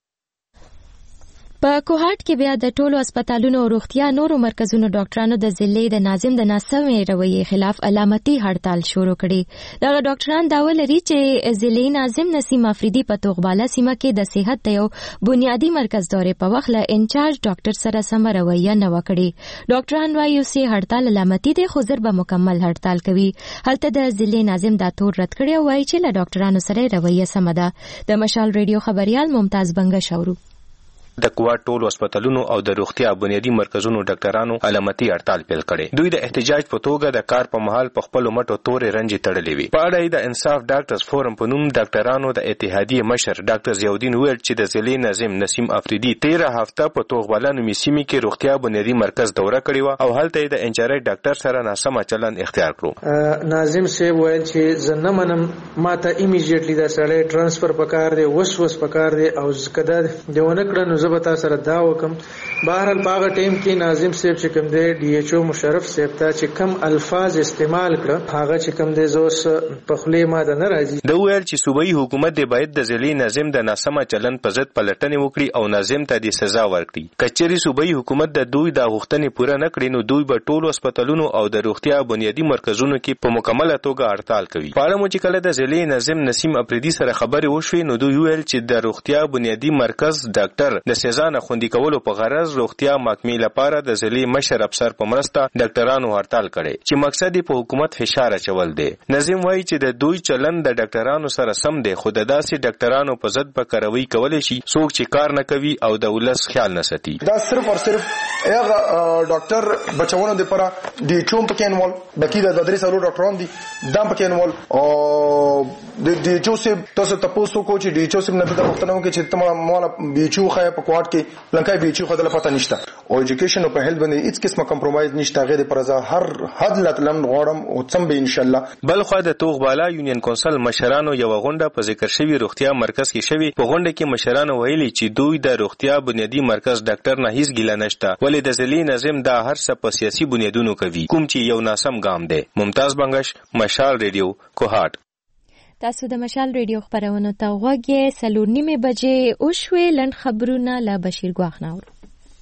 [SPEAKER 1] په کوهاټ کې بیا د ټولو هسپتالونو او روغتیا نورو مرکزونو ډاکټرانو د ضلع د ناظم د ناسمې رویې خلاف علامتي هړتال شروع کړي. دغه ډاکټران داوا لري چې ضلع ناظم نسیم افریدي په توغباله سیمه کې د صحت د یو بنیادي مرکز دورې په وخت له انچارج ډاکټر سره سم رویه نه وکړي. ډاکټران وايي چې هړتال علامتي دی خو زر به مکمل هړتال کوي. هلته د ضلع ناظم دا تور رد کړی او وايي چې له ډاکټرانو سره رویه سم ده. د مشال ریډیو خبريال ممتاز بنګ شورو
[SPEAKER 21] د کوټ ټولو هسپتالونو او د روغتیا بنیادی مرکزونو ډاکټرانو علامتي هړتال پیل کړي. دوی د احتجاج په توګه د کار په محل په خپل مټو تورې رنجې تړلې وي. په اړه د انصاف ډاکټرز فورم په نوم ډاکټرانو د اتحادیې مشر ډاکټر ضیاءالدین ویل چې د ضلع ناظم نسیم افریدي تیره هفته په توغباله نومي سیمې کې روغتیا بنیادی مرکز دوره کړې وه او هلته د انچارج ډاکټر سره ناسمه چلند اختیار کړو.
[SPEAKER 22] ناظم صاحب ویل چې زه نه منم ماته ایمیډیټلی دا سړی ټرانسفر پکار دی وس وس پکار دی او کدا دیونه کړه نو زه به تاسو سره دا وکم. بهرحال باغ ټیم کې ناظم صاحب چې کوم دی ډي ایچ او مشرف صاحب ته چې کم الفاظ استعمال کړه هغه چې کوم دی زوس په خلی ما ده نه راځي.
[SPEAKER 21] د ویل چې صوبایي حکومت دی باید د ضلع ناظم د ناسمه چلند په ضد پلټنې وکړي او ناظم ته د سزا ورکړي. کچېرې صوبایي حکومت د دوی د غوښتنې پوره نه کړي نو دوی به ټولو هسپتالونو او د روغتیا بنیادي مرکزونو کې په مکمله توګه هړتال کوي. په اړه مو چې کله د ضلع ناظم نسیم افریدي سره خبرې وشوې نو دوی ویل چې د روغتیا بنیادي مرکز ډاکټر د سزا نه خوندي کولو په غرض روغتیا محکمې لپاره د ضلع مشر افسر په مرسته ډاکټرانو هړتال کړي چې مقصد یې په حکومت فشار اچول دی. نظیم وایي چې د دوی چلند د ډاکټرانو سره سم دی خو د داسې ډاکټرانو په ضد به کاروي کولی شي څوک چې کار نه کوي او د ولس خیال نه ساتي.
[SPEAKER 18] دا صرف او صرف
[SPEAKER 3] هغه ډاکټر بچونو د پره د چوم پکې انول بقي د درې سالو ډاکټران دي دام پکې انول او د د چوسب تاسو تاسو کو چې د چوسب نه د وختونو کې چې تمام مال بیچو خای په کوارت کې لنکای بیچو خدای پته نشته او ایجوکیشن او په هیلث باندې هیڅ قسمه کمپرمایز نشته غیر پرزا هر حد لتلم غوړم او څم به ان شاء الله.
[SPEAKER 21] بل خو د توغ بالا یونین کونسل مشرانو یو غونډه په ذکر شوی روغتیا مرکز کې شوی. په غونډه کې مشرانو ویلي چې دوی د روغتیا بنیادی مرکز ډاکټر نه هیڅ ګیله نشته ولې د ځلی نظم دا هر څه په سیاسي بنیادونو کوي کوم چې یو ناسم ګام دی. ممتاز بنگش، مشال ریډیو، کوهاټ.
[SPEAKER 1] تاسو د مشال ریډیو خبرونه ته غوږ یې. څلور نیمې بجې وشوې. لنډ خبرونه له بشیر ګواخ نه اورو.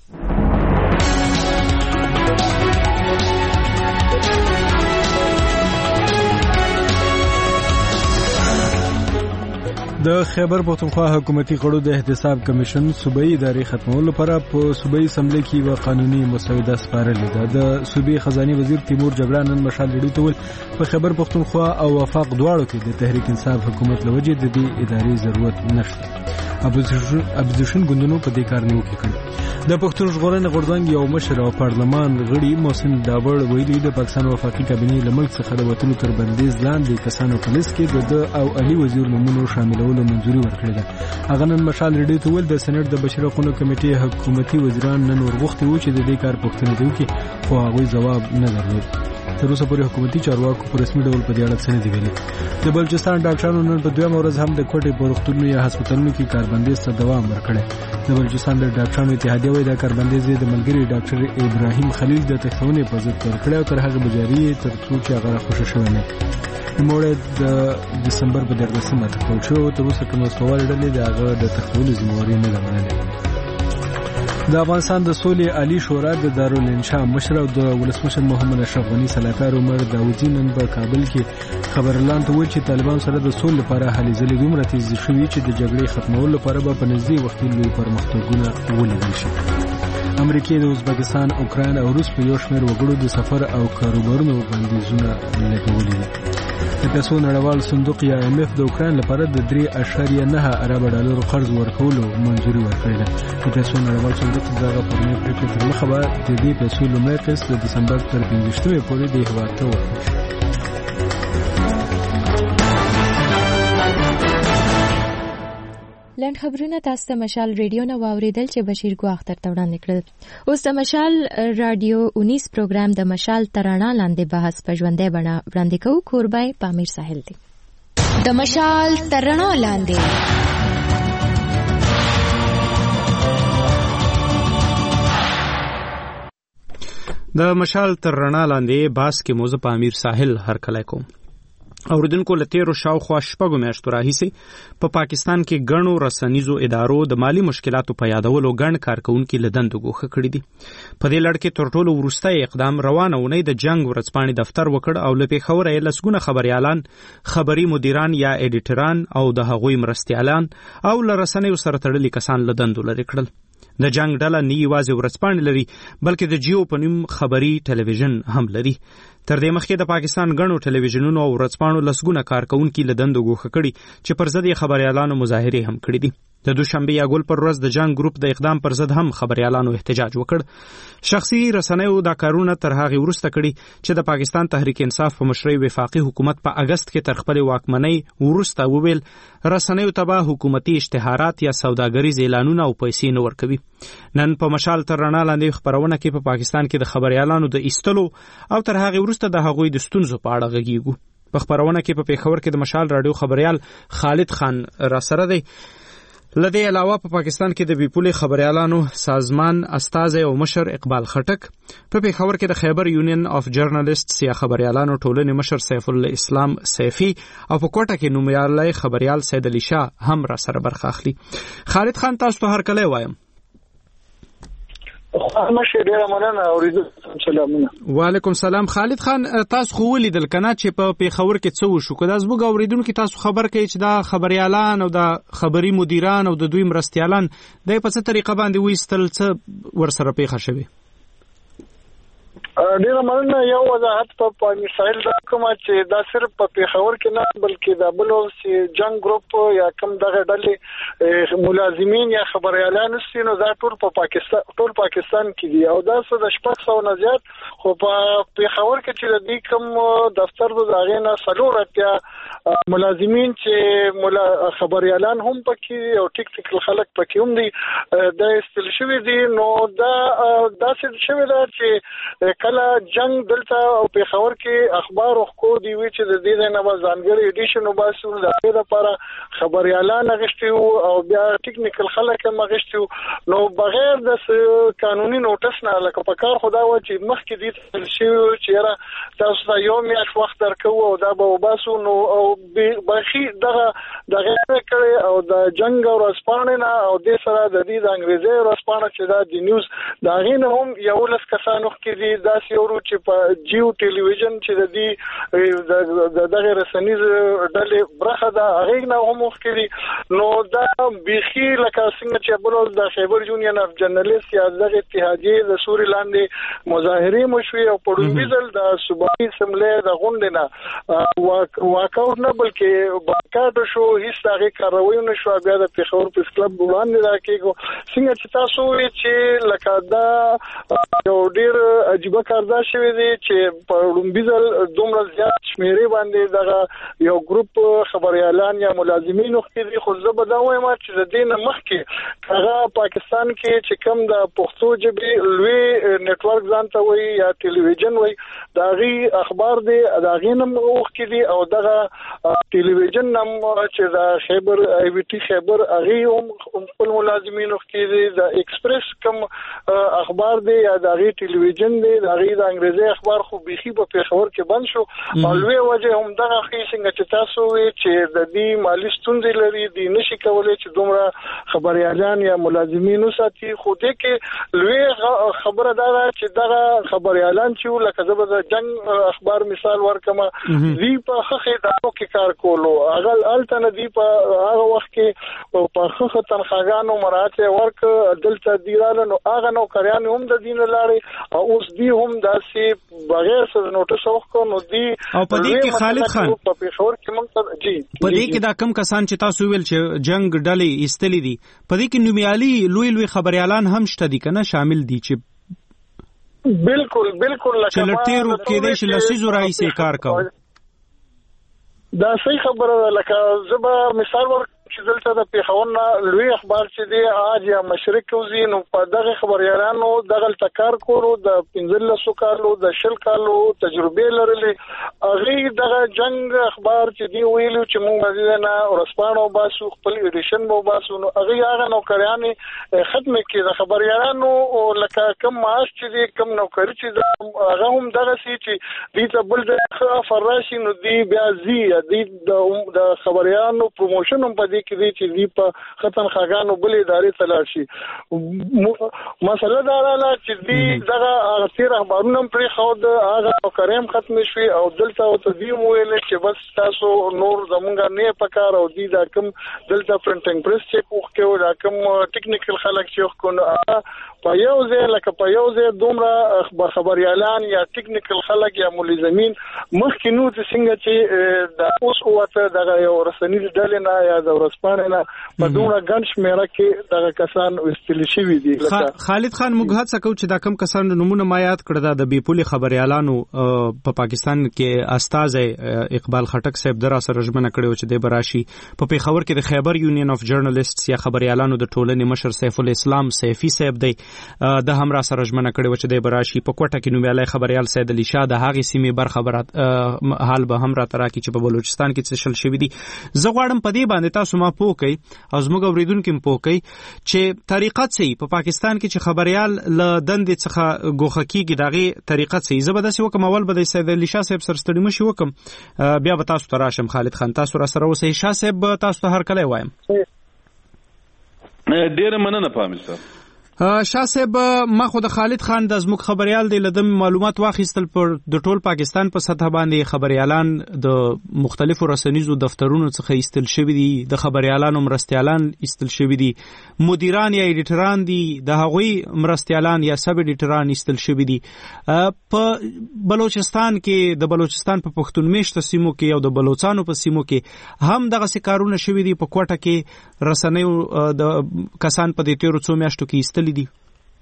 [SPEAKER 2] د خیبر پختونخوا حکومتي غړو د احتساب کمیشن صوبایي ادارې ختمولو لپاره په صوبایي اسمبلی کې یو قانوني مسوده سپارلې ده. د صوبایي خزاني وزیر تیمور جګړه نن مشال ریډیو ته ویل په خیبر پختونخوا او وفاق دواړو کې د تحریک انصاف حکومت لوجې د دې ادارې ضرورت نشته. اپوزیشن ګوندونو په دې کار نیوکه کړې. د پښتون ژغورنې غورځنګ یو مشر او پارلمان غړي محسن داوړ ویلي د پاکستان وفاقي کابینې له ملک څخه د وتلو تر بندیز لاندې کسانو په لیست کې د او علي وزیر نومونو شاملولو منځوري ورکړې ده. هغه نن مشال ریډیو ته ویل د سېنات د بشري حقوقو کمیټې حکومتي وزیران نن ورغوښتي وو چې د دې کار پوښتنه وکړي خو هغوی ځواب نه درلود. تر اوسه پورې حکومتي چارواکو په رسمي ډول په دې اړه څه نه دي ویلي. د بلوچستان ډاکټرانو نن په دویمه ورځ هم د کوټې په روغتونونو یا هسپتالونو کې کاربندیز ته دوام ورکړی. د بلوچستان د ډاکټرانو اتحادیه وايي دا کاربندیز د ملګري ډاکټر ابراهیم خلیل د تښتونې په ضد ورکړی او تر هغه بجاري تر څو چې هغه خوشی شوی نه. نوموړی د دسمبر په دیارلسمه تښتول شو او تر اوسه کوم وسوال ډلې د هغه د تښتولو ذمہواري نه ده منلې. د افغانستان د سولې عالی شورا د دارالانشا مشر او د ولسمشر محمد اشرف غنی سلاکار عمر داودي نن په کابل کې خبرلاند ته ویل چې طالبان سره د سولې لپاره هلې ځلې دومره تیز شوي چې د جګړې ختمولو لپاره به په نږدې وخت کې لوی پرمختګونه ولیدل شي. امریکا د ازبکستان، اوکراین او روس په یو شمېر وګړو د سفر او کاروبارونو بندیزونه لګولي دي. د پیسو نړیوال صندوق یا ایم اف د اوکراین لپاره د درې اعشاریه نه ارب ډالر قرض ورکولو منځوري ورکړې ده. د پیسو نړیوال صندوق دغه پرمې پریکړې تر مخه به د دې پیسو لومړی قسط د دسمبر تر پنځویشتمې پورې د هیواد ته ورکړل شي.
[SPEAKER 1] لنډ خبرونه تاسو ته مشال ریډیو نه واوریدل چې بشیر ګواخ درته وړاندې کړل. اوس د مشال رادیو اونیس پروګرام د مشال ترانه لاندې بحث په ژوندۍ بڼه وړاندې کوو. کوربای پامیر ساحل دی.
[SPEAKER 5] د مشال ترانه لاندې
[SPEAKER 23] د مشال ترانه لاندې بحث کې موضوع پامیر ساحل هر کله کوم. اوریدونکو له تیرو شاوخوا شپږو میاشتو راهیسې په پاکستان کې ګڼو رسنیزو ادارو د مالی مشکلاتو په یادولو ګڼ کارکونکي له دندو ګوښه کړي دي. په دې لړ کې تر ټولو وروستی اقدام روانه اونۍ د جنګ ورځپاڼې دفتر وکړ او له پېښوره یې لسګونه خبریالان، خبري مدیران یا ایډیټران او د هغوی مرستیالان او له رسنیو سره تړلي کسان له دندو لرې کړل. د جنگ ډله نه یوازې ورځپاڼې لري بلکې د جیو په نوم خبري ټلویزیون هم لري. تر دې مخکې د پاکستان ګڼو ټلویزیونونو او ورځپاڼو لسګونه کارکونکي له دندو ګوښه کړي چې پر ضد یې خبریالانو مظاهرې هم کړي دي. د دوشنبه یا ګل پر ورځ د جنگ ګروپ د اقدام پر ضد هم خبریالانو احتجاج وکړ. شخصي رسنیو دا کارونه تر هغې وروسته کړي چې د پاکستان تحریک انصاف په مشرۍ وفاقي حکومت په اګست کې تر خپلې واکمنۍ وروسته وویل رسنیو ته به حکومتي اشتهارات یا سوداګریز اعلانونه او پیسې نه ورکوي. نن په مشال ترانه لاندې خبرونه کې په پاکستان کې د خبریالانو د ایستلو او تر هغې وروسته د هغوی د ستونزو په اړه غږیږو. په خبرونه کې په پېښور کې د مشال راډیو خبریال خالد خان را سره دی. لدې علاوه په پاکستان کې د بیپولې خبریالانو سازمان استازی او مشر اقبال خټک، په پېښور کې د خیبر یونین اف جرنالیسټس یا خبریالانو ټولنې مشر سیف الاسلام سیفي او په کوټه کې نومیالی خبریال سید علي شاه هم را سره برخه اخلي. خالد خان تاسو ته هرکلی وایم.
[SPEAKER 24] مشه ډیره مننه اوریدونکو سلامونه.
[SPEAKER 23] وعلیکم سلام. خالد خان تاسو خو ولیدل کنه چې په پیښور کې څه وشو؟ که دا زموږ اوریدونکو تاسو خبر کوي چې دا خبريالان او دا خبري مدیران او د دوی مرستيالان د په څه طریقه باندې وېستل څه ورسره پیښه شوه؟
[SPEAKER 24] ډیره مننه. یو وضاحت په مسایل دا کوم چې دا صرف په پیښور کې نه بلکې د بل چې جنگ ګروپ یا کوم دغه ډلې ملازمین یا خبريالان سينو دا ټول په پاکستان ټول پاکستان کې دي او دا څه د شپږ سوه نه زیات خو په پیښور کې چې د دې کوم دفتر د هغې نه څلور اتیا ملازمین چې ملا خبريالان هم پکې او ټیکنیکل خلک پکې هم دي دا استل شوی دي. نو دا داسې شوی دا چې کله جنگ دلته او پیښور کې اخبار او خبر دی وی چې د دې نه ځانګړي ایډیشن وباسو د دې لپاره خبريالان غشتي او بیا ټیکنیکل خلک هم غشتي. نو بغیر د قانوني نوټس نه لکه په کار خدا و چې مخکې دې شي چې تاسو ته یو میاشت وخت درکو او دا به وباسو. نو او بخي دغه دغه کړي او د جنگ او رسپانه نه او د سره د دې د انګریزي رسپانه چې دا د نیوز دا غینه هم یو لس کسانو کې دي دا سیورو چې په جیو ټلویزیون چې د دې د دغه رسنیز ډلې برخه ده هغه نه هم مخکې. نو دا بيخي لکه څنګه چې بلوز د خیبر یونین اف جرنالیست یا د اتحادیه د سوري لاندې مظاهره مشوي او پړومبیزل د صوبایي سملې د غونډې نه واکاوټ نه بلکې باکاټ شو هیڅ هغه کاروي نه شو. بیا د پیښور پریس کلب وړاندې راکېګو څنګه چې تاسو چې لکه دا یو ډیر عجیب کار دا شوی دی چې په لومبیزل دومره زیات شمیرې باندې دغه یو ګروپ خبريالان یا ملازمین وختي خو زه به دا وایم چې د دې نه مخکې هغه پاکستان کې چې کوم د پښتو ژبې لوی نتورک ځان ته وایي یا ټلویزیون وایي دا غي اخبار دی دا غي نم وختي دی او دغه ټلویزیون نم چې د خیبر ای وی ټی خیبر هغه هم خپل ملازمین وختي دی د ایکسپریس کوم اخبار دی یا د غي ټلویزیون دی د غي د انګریزي اخبار خو بيخي په پیښور کې بند شو. او لوی وجه هم دغه خې څنګه چې تاسو وی چې د دې مالی ستونزې لري دی نشي کولای چې دومره خبريالان یا ملازمین وساتي. خو دې کې لوی خبره دا ده چې دغه خبريالان چې لکه زبر د جنگ اخبار مثال ورکمه دی په خخه دانو کې کار کولو اغل الته دی په هغه وخت کې په خخه تنخواګانو مراته ورک دلته دیراله نو هغه نو کریان هم د دین لارې او اوس دی هم داسې بغیر څه نوټس وکړو. نو دی
[SPEAKER 23] او په دې کې خالد خان
[SPEAKER 24] په پیښور کې موږ جی
[SPEAKER 23] په دې کې دا کم کسان چې تاسو ویل چې جنگ ډلې استلې دي په دې کې نومیالي لوی لوی خبريالان هم شته دي کنه شامل دي چې
[SPEAKER 24] بالکل بالکل
[SPEAKER 23] لکه لټیرو کې د شلسیزو رئیس کار کوي.
[SPEAKER 24] دا صحیح خبره لکه زبا مثال ور چې دلته د پیښور نه لوی اخبار چې دی اج یا مشرق وزي نو په دغه خبريالانو دغه تکار کولو د پنځلسو کالو د شل کالو تجربه لرلې هغه دغه جنگ اخبار چې دی ویلو چې موږ مزید نه ورسپانو باسو خپل ایډیشن مو باسو نو هغه هغه نوکریانې ختم کړي د خبريالانو لکه کم معاش چې دی کم نوکری چې هغه هم دغه سي چې دې ته بل د فراشي نو دی بیا زی دی د خبريالانو پروموشن هم په کې دي چې دی په ختن خاګانو بلې ادارې ته لاړ شي. مسله دا رااله چې دی دغه تیر اخبارونه پرې خود هغه کریم ختم شي او دلته او تدیم ویل چې بس تاسو نور زمونږ نه پکار او دی دا کوم دلته پرنټینګ پریس چې کوخ کې دا کوم ټیکنیکل خلک چې خو نو په یو ځای لکه په یو ځای دومره خبريالان یا ټیکنیکل خلک یا ملزمین مخکې نو څنګه چې د اوس وته دغه یو رسنیز ډلې نه یا د ورسپانه نه په دومره ګڼ شمیره کې دغه کسان وستل شوی دي.
[SPEAKER 23] خالد خان موږ هڅه کوو چې دا کم کسان نمونه ما یاد کړل د بیپولي خبريالانو په پاکستان کې استاد اقبال خټک صاحب درا سره رجمنه کړو چې د براشي په پیښور کې د خیبر یونین اف جرنالیست یا خبريالانو د ټولنې مشر سیف الاسلام سیفي صاحب دی د همرا سره رجمنه کړو چې د براشي په کوټه کې نومیالي خبريال سید علي شاه د هغه سیمې برخه برات حال به همرا ترا کې چې په بلوچستان کې څه شل شوی دي. زه غواړم په دې باندې تاسو ما پوکي او زموږ اوریدونکو هم پوکي چې طریقت سي په پاکستان کې چې خبريال ل دندې څخه ګوخه کیږي دغه طریقت سي زبر داسې وکم اول به د سید علي شاه صاحب سره ستړي مشي وکم بیا به تاسو تراشم. خالد خان تاسو را سره وسه شاه صاحب تاسو ته هر کله وایم
[SPEAKER 4] ډیر مننه پامل صاحب.
[SPEAKER 23] شاه صاحب ما خو د خالد خان د زموږ خبريال دی لدم معلومات واخیستل پر د ټول پاکستان په سطح باندې خبريالان د مختلفو رسنیزو دفترونو څخه ایستل شوی دي، د خبريالانو مرستيالان ایستل شوی دي، مدیران یا ایډیټران دي د هغوی مرستيالان یا سب ایډیټران ایستل شوی دي. په بلوچستان کې د بلوچستان په پښتون میشته سیمو کې او د بلوچستانو په سیمو کې هم دغه سکارونه شوی دي. په کوټه کې رسنیو د کسان په دې تیرو څو میاشتو کې ایستل دي.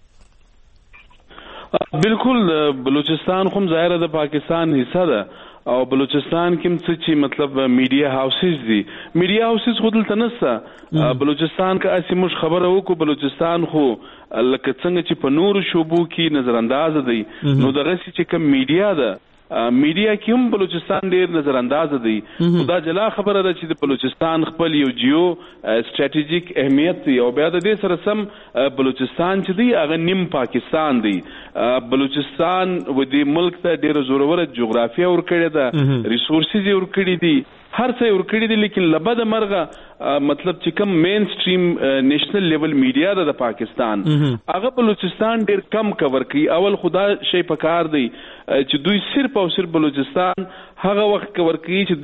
[SPEAKER 6] بالکل بلوچستان خو ظاهر د پاکستان حصہ ده او بلوچستان کې څه چې مطلب میډیا هاوسز دي، میډیا هاوسز خو دلته نشته. بلوچستان کا اسی مش خبره وکړو بلوچستان خو لکه څنګه چې په نور شوبو کې نظر انداز دي، نو دغه چې کوم میډیا ده میډیا کې هم بلوچستان ډیر نظر انداز دی. دا جلا خبره ده چې د بلوچستان خپل یو جیو سټریټیجیک اهمیت دی او بیا د دې سره سم بلوچستان چې دی هغه نیم پاکستان دی. بلوچستان و دې ملک ته ډیر زورور جغرافیه ورکړې ده، ریسورسز ورکړي دي، هر څه ورکړي دي، لیکن لبد مرغه مطلب چې کوم مین سټریم نېشنل لیول میډیا ده د پاکستان هغه بلوچستان ډیر کم کور کوي. اول خدا شی پکار دی چې دوی صرف او صرف بلوچستان هغه وخت کور کوي چې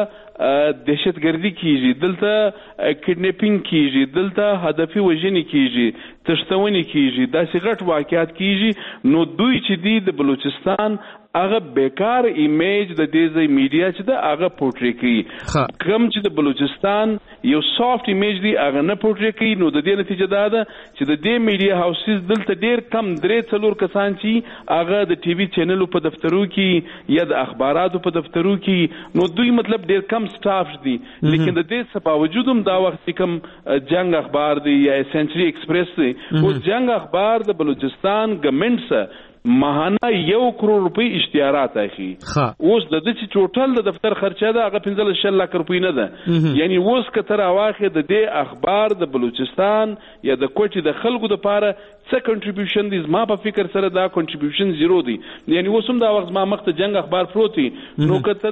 [SPEAKER 6] دلته دهشتګردي کیږي، دلته کډنیپینګ کیږي، دلته هدفي وژنې کیږي، تښتونې کیږي، داسې غټ واقعیات کیږي. نو دوی چې دی د بلوچستان هغه بیکار ایمیج د دې ځای میډیا چې دا هغه پورټری کوي، کوم چې د بلوچستان یو سافت ایمیج دی هغه نه پورټری کوي. نو د دې نتیجه دا ده چې د دې میډیا هاوسز دلته ډیر کم درې څلور کسان چې هغه د ټي وي چینلو په دفترو کې یا د اخباراتو په دفترو کې، نو دوی مطلب ډیر کم سټاف دي. لیکن د دې څخه باوجود هم دا وخت کوم جنگ اخبار دی یا سنچري ایکسپریس دی، او جنگ اخبار د بلوچستان ګورنمنت سره ماهانه یو کروڑ روپۍ اشتهارات اخی. اوس د دې چې ټوټل د دفتر خرچه ده هغه پنځه لک روپۍ نه ده. یعنی اوس کتر اواخه د دې اخبار د بلوچستان یا د کوټې د خلکو د پاره څه کنټریبیوشن دي، ما په فکر سره دا کنټریبیوشن زیرو دی. یعنی اوس هم دا وخت ما مخ ته جنگ اخبار پروتي، نو کته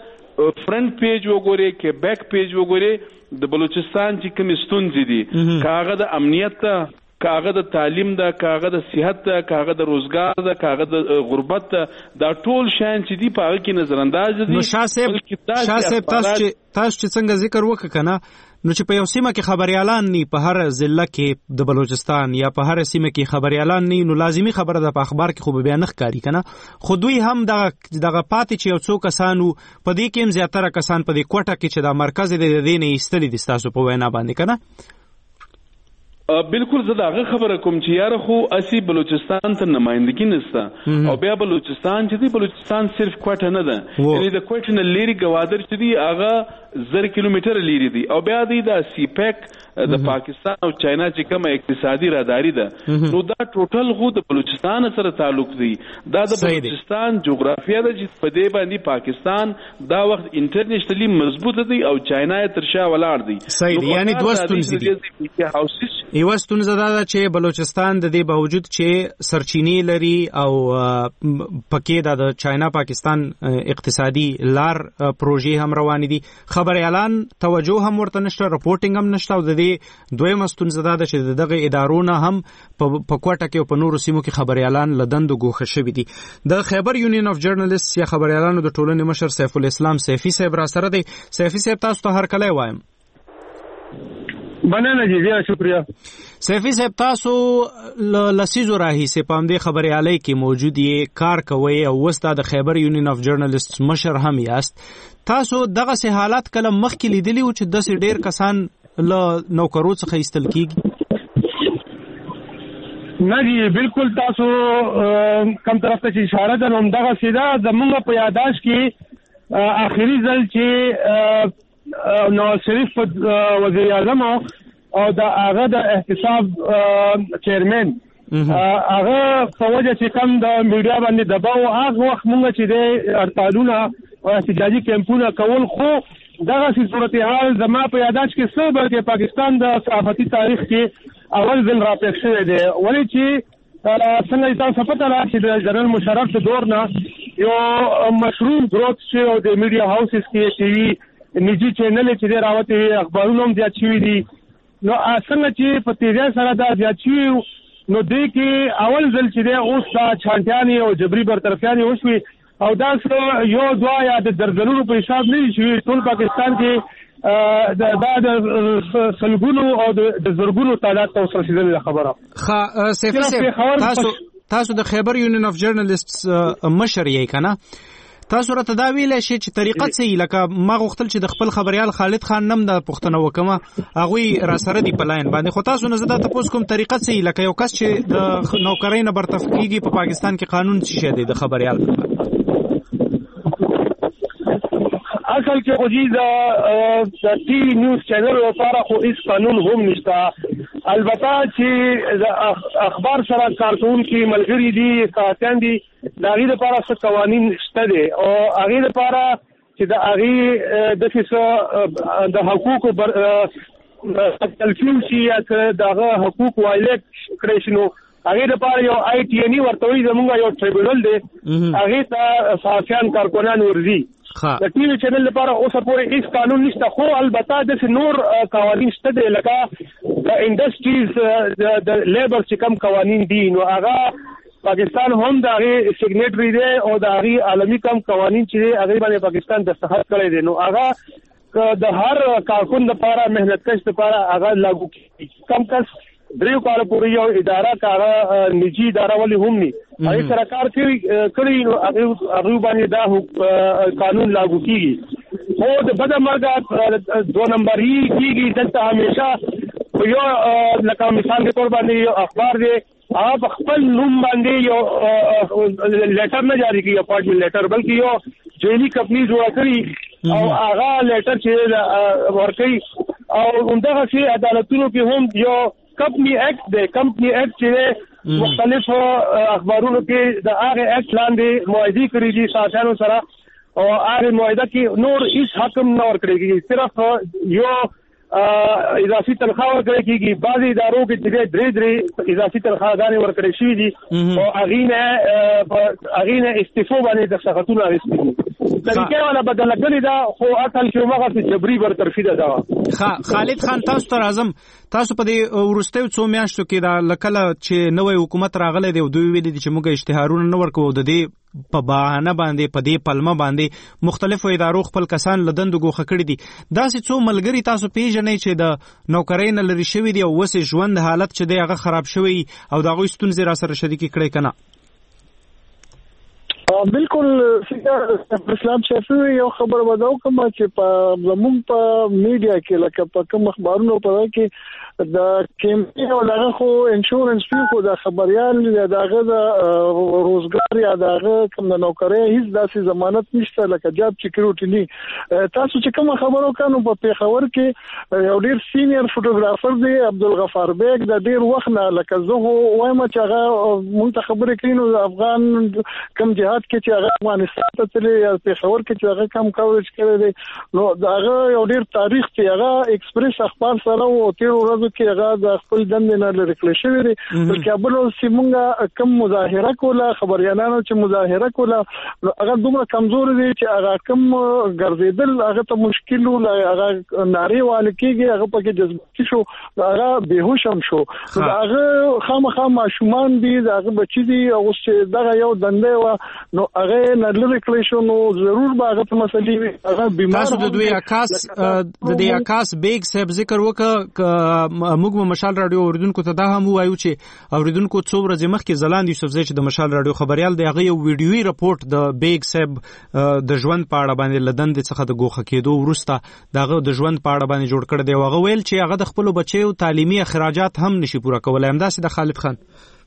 [SPEAKER 6] د فرنٹ پیج وګوري کې بیک پیج وګوري د بلوچستان چې کوم ستونزې دي، کاغه د امنیت ته، کاغه د تعلیم ده، کاغه د صحت ده، کاغه د روزګار ده، کاغه د غربت ده، دا ټول شان چې دی په هغه کې نظر انداز دي.
[SPEAKER 23] نو شاسب شاسب تاسو چې تاسو چې څنګه ذکر وکړ کنه، نو چې په یو سیمه کې خبريالان ني، په هر ضلع کې د بلوچستان یا په هر سیمه کې خبريالان ني، نو لازمی خبره ده په اخبار کې خو بیان ښکاری کنه. خو دوی هم دغه دغه پاتې چې یو څو کسانو په دې کې هم زیاتره کسان په دې کوټه کې چې د مرکز د دې نه ایستلې دي تاسو په وینا باندې کنه.
[SPEAKER 6] بالکل زه داغه خبره کوم چې یاره خو اسی بلوچستان ته نمائندګي نشته، او بیا بلوچستان چې دی بلوچستان صرف کوټه نه ده، یعنی د کوټه نه لري ګوادر چې دی هغه زر کیلومتر لري دی، او بیا دی د سی پیک د پاکستان او چاینا چې کوم اقتصادي راداری ده، نو دا ټوټل خو د بلوچستان سره تعلق دی. دا د بلوچستان جغرافیه ده چې په دې باندې پاکستان دا وخت انټرنیشنلی مضبوط دی او چاینا یې تر شا ولاړ دی.
[SPEAKER 23] صحیح، یعنی دوه ستونزې دي. یو ستونزه دا ده چې بلوچستان د دې باوجود چې سرچینې لري او پکې د چاینا پاکستان اقتصادي لار پروژې هم روان دي، خبر اعلان توجه هم ورته نشته، رپورټینګ هم نشته. او د دې دویمه ستونزه دا ده چې دغه ادارونه هم په کوټه کې او په نورو سیمو کې خبر اعلان لدند ګوښه شوي دي. د خیبر یونین اف جرنالیست یا خبر اعلانو د ټولنې مشر سیف الاسلام سیفي صاحب را سره دی. سیفي صاحب تاسو ته هر کله وایم.
[SPEAKER 7] مننه جی، ډیره شکریہ.
[SPEAKER 23] سیفي صاحب تاسو لسیزو راهیسې په همدې خبرې آلۍ کې موجود یې، کار کوئ او اوس د خیبر یونین اف جرنالیست مشر هم یاست. تاسو دغه سه حالات کله مخکې لیدلی و چې داسې ډېر کسان له نوکرو څخه ایستل کیږي؟
[SPEAKER 7] نه جی بالکل، تاسو کم طرف ته اشاره ده نو دغه سیده زمونږ په یاداش کې آخري ځل چې نواز شریف وزیر اعظم او د هغه د احتساب چیرمن هغه په وجه چې کم د میډیا باندې دباو، هغه وخت مونږ چې د هړتالونه او احتجاجي کیمپونه کول، خو دغه صورتحال زما په یاداش کې څه بلکې پاکستان د صحافتي تاریخ کې اول ځل راپېښ شوی دی. ولې چې څنګه تاسو پته را چې د جنرال مشرف د دور نه یو مشروع گروث شوی او د میډیا هاوسز کې ټي وي نجی چینل چې دی راوته اخبارونه هم زیات شوي دي، نو څنګه چې په تیزۍ سره دا زیات شوي نو دې کې اول ځل چې دی اوس دا چانټیانې او جبري برطرفیانې وشوي او دا یو دوه یا د درجنونو په حساب نه دي چې ټول پاکستان کې دا د سلګونو او د زرګونو تعداد ته ورسېدلې خبره.
[SPEAKER 23] ښه سیف صاحب تاسو تاسو د خیبر یونین اف جرنالستس مشر یې کنه تاسو راته دا ویلای شئ چې طریقه څه لکه ما غوښتل چې د خپل خبريال خالد خان نم د پښتنو وکمه هغه را سره دی پلاین باندې خو تاسو نه زده تاسو کوم طریقه څه لکه یو کس چې د نوکرۍ نه برطرف کیږي په پاکستان کې قانون څه شي دی د خبريال
[SPEAKER 7] اصل کې خو دې د ټي وي نیوز چینل لپاره خو هیڅ قانون هم نشته البته چې د اخبار سره کارتون کې ملګری دي ساتيان دي د هغې لپاره څه قوانین شته دي او هغې لپاره چې د هغې داسې د حقوقو تلفیم شي یا د هغه حقوق وایلیټ کړی شي نو هغې لپاره یو آی ټي ان ای ورته وایي زمونږ یو ټریبیونل دی هغې ته صحافیان کارکنان ورځي د ټي وي چینل لپاره اوسه پورې هیڅ قانون نشته خو البته داسې نور قوانین شته دی لکه د انډسټریز د لیبر چې کوم قوانین دي نو هغه پاکستان هم د هغې سیګنیټري دی او د هغې عالمي کم قوانین چې دی هغې باندې پاکستان دستخط کړی دی نو هغه د هر کارکن لپاره محنتکش لپاره هغه لاګو کېږي کم کس دریو کال پورې یو اداره کاره نجی اداره ولې هم ني هغې سره کار کړی نو هغې باندې دا قانون لاګو کېږي خو د بده مرګه دو نمبري کېږي دلته همیشه یو لکه مثال کے طور باندې یو اخبار دی هغه په خپل نوم باندې یو لیټر نه جاری کړي اپارټمنټ لیټر بلکې یو جیلی کمپنی جوړه کړي او هغه لیټر چې ورکړي او همدغسې عدالتونو کې هم یو کمپنی ایکٹ دی کمپنی ایکٹ چې مختلف اخبارونو کې د هغه ایکٹ لاندې معاهدې کړي دي صحافیانو سره او هغه معاهده کې نور هیڅ حکم نه ورکړی کېږي صرف یو اضافي تنخواه ورکړی کېږي بعضې ادارو کې چې درې درې اضافي تنخواهګانې ورکړی شوي دي او هغې نه هغې نه استعفو باندې دستخطونه اخیستي دي طریقې والا بدله کړې ده خو اصل کې همغسې جبري برطرفي ده دغه
[SPEAKER 23] خالد خان تاسو ته راځم تاسو په دې وروستیو څو میاشتو کې دا لکله چې نوی حکومت راغلی دی او دوی ویلي دي چې موږ اشتهارونه نه ورکوو د دې په بهانه باندې په دې پلمه باندې مختلفو ادارو خپل کسان له دندو ګوښه کړي دي داسې څو ملګري تاسو پیژنئ چې د نوکرۍ نه لرې شوي دي او اوسې ژوند حالت چې دی هغه خراب شوی او د هغوی ستونزې را سره شریکې کړی که نه
[SPEAKER 24] بالکل اسلام شافعي یو خبر وداو کوم چې په زموږ په میډیا کې لکه په کوم اخبارونو په کې د کیمپین او دغه خو انشورنس فی خو د خبريال یا دغه د روزګار یا دغه کوم د نوکرۍ هیڅ داسې ضمانت نشته لکه جاب سکیورټي نه تاسو چې کوم خبرو کانو په پیښور کې یو ډیر سینیئر فوټوګرافر دی عبدالغفار بیگ د ډیر وخت نه لکه زه وایم چې هغه مونږ خبرې کینو د افغان کم جهاد کې چې هغه افغانستان ته تللی یا پیښور کې چې هغه کم کاورج کړی دی نو دغه یو ډیر تاریخ دی هغه ایکسپریس اخبار سره او تیر ورځ کې هغه د خپل دندې نه لري کړی شوی دی بلکې بل چې مونږه کم مظاهره کوله خبريالانو چې مظاهره کوله هغه دومره کمزور دي چې هغه کم ګرځیدل هغه ته مشکل و هغه ناری وال کېږي هغه پکې جذباتي شو هغه بهوش هم شو هغه خامخا ماشومان دي هغه بچی دي او چې دغه یو دندې و نو هغه نه لري کړی شو نو ضرور به هغه ته مسلې هغه بیمار
[SPEAKER 23] تاسو د دوی عکاس د دې عکاس بیگ صاحب ذکر وکړه موږ مشال رادیو اوریدونکو ته دا هم وایو چې اوریدونکو څو ورځې مخکې زلاند یوسفزی چې د مشال رادیو خبريال دی هغه یو ویډیوي رپورت د بیگ صاحب د ژوند په اړه باندې لدند څخه د ګوښه کېدو وروسته دغه د ژوند په اړه باندې جوړ کړی دی هغه ویل چې هغه د خپل بچیو تعلیمي اخراجات هم نشي پوره کولای همداسې د خالد خان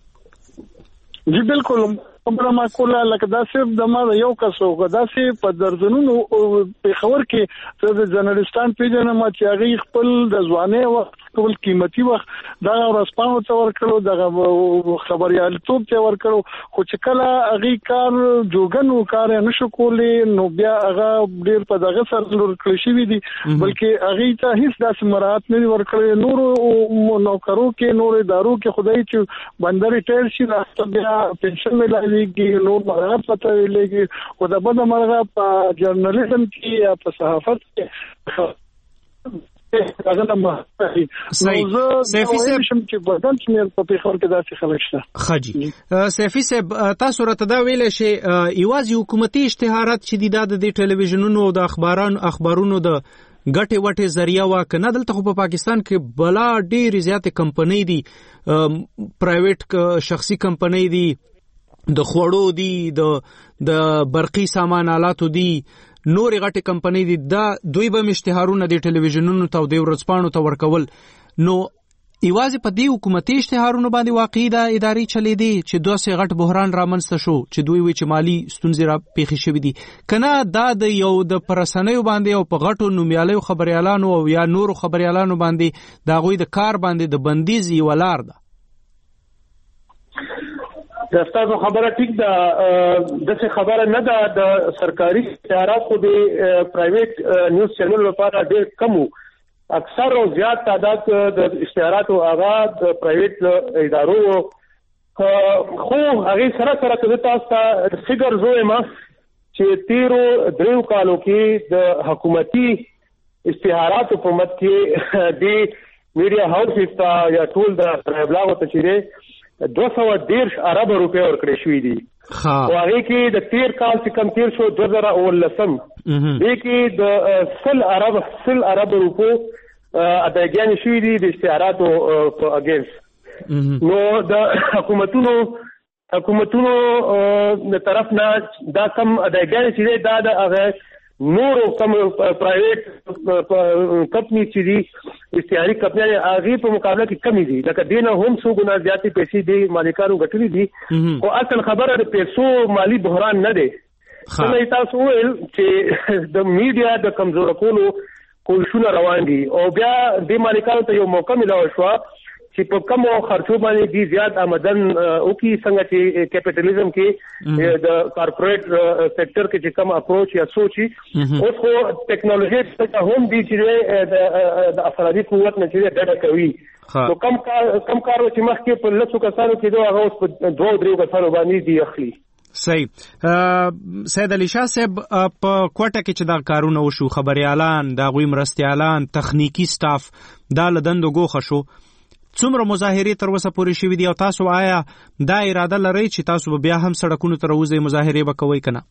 [SPEAKER 24] جی بالکل خبره ما کوله لکه دا صرف د ما یو کس او دا صرف په درځنونو په خبر کې د جرنالستان پیژنه ما چې هغه خپل د ځواني وخت خپل قیمتي وخت دا ورسپانو ته ورکړو د خبريال توپ ته ورکړو خو چې کله هغه کار جوګنو کار نه شو کولې نو بیا هغه ډیر په دغه سره لور کړی شي دي بلکې هغه ته هیڅ داسې مراد نه ورکړي نور نوکرو کې نور ادارو کې خدای چې بندر ټیر شي راځي بیا پنشن ملایي کې نور مرغه پته لګي او د بده مرغه په جرنالیزم کې یا په صحافت کې هغه نه
[SPEAKER 23] سیفي صاحب
[SPEAKER 24] شم چې بدل شمیر په پیښور کې داسې خلک شته.
[SPEAKER 23] خجی سیفي صاحب تاسو راته دا ویل شي ایوازي حکومتي اشتهارات چې د د ټلویزیونونو او د اخبارونو اخبارونو د ګټه وټه ذریعہ واکنه دلته خو په پاکستان کې بلا ډېر زیاتې کمپنۍ دي پرایویټ شخصي کمپنۍ دي د خوړو دي د د برقي سامان آلاتو دي نور غټه کمپنۍ دي دا دوی به اشتهارونه د ټلویزیونونو ته او د ورځپاڼو ته ورکول نو ایوازي په دې حکومتي اشتهارونو باندې واقعي دا اداري چلې دي چې دوه غټ بحران رامنځته شو چې دوی وی چې مالی ستونزې را پیښې شوې دي کنه دا د یو د پرسنیو باندې او په غټو نومیالیو خبريالانو او یا نورو خبريالانو باندې دا غوي د کار باندې د بندیز یو لار ده.
[SPEAKER 7] داستانو خبره ټیک ده دغه خبره نه ده د سرکاري اشتهارات خو د پرایویټ نیوز چینل لپاره ډېر کم اکثر او زیات تعداد د اشتهاراتو هغه د پرایویټ ادارو خو هغه سره سره کله تاسو ته فګر زویم چې تیرو دریو کالو کې د حکومتي اشتهاراتو په مت کې د میډیا هاوسز ته یا ټول د ابلاغ ته چیرې دو سوه دیرش ارب روپے ورکړې شوې دي او هغه کې د تیر کال چې کم تیر شو دوه زره اولسم دې کې د سل ارب سل ارب روپو اداګانې شوې دي د اشتهاراتو په اگینست نو د حکومتونو حکومتونو د طرف نه دا کم اداګانې چې دا د هغه نورو کم پرایویټ کمپنی چې دي اشتهاري کمپنۍ هغه په مقابله کې کمی دي لکه دینه هم څو ګنا زیاتې پیسې دي مالکانو ګټلې دي او اصل خبره د پیسو مالی بحران نه دی څنګه تاسو ویل چې د میډیا د کمزور کولو کوششونه روان دي او بیا د مالکانو ته یو موقع ملو شو چې په کوم خرچو باندې دي زیات آمدن او کی څنګه چې کیپټالیزم کې د کارپوریټ سېکټر کې چې کوم اپروچ یا سوچي اوس خو ټیکنالوژي څخه هم دي چې د افرادي قوت نه چې ډډه کوي نو کم کار کم کار چې مخکې په لسو کسانو کې دوه هغه اوس په دوه درې کسانو باندې دي اخلي.
[SPEAKER 23] صحیح سید علي شاه صاحب په کوټه کې چې دا کارونه وشو خبريالان دا غوي مرستيالان تخنیکی سټاف دا لدندو ګوښه شو څومره مظاهرې تر اوسه پورې شوې دي او تاسو آیا دا اراده لرئ چې تاسو بیا هم سړکونو ته راوځئ مظاهرې به کوئ کنه؟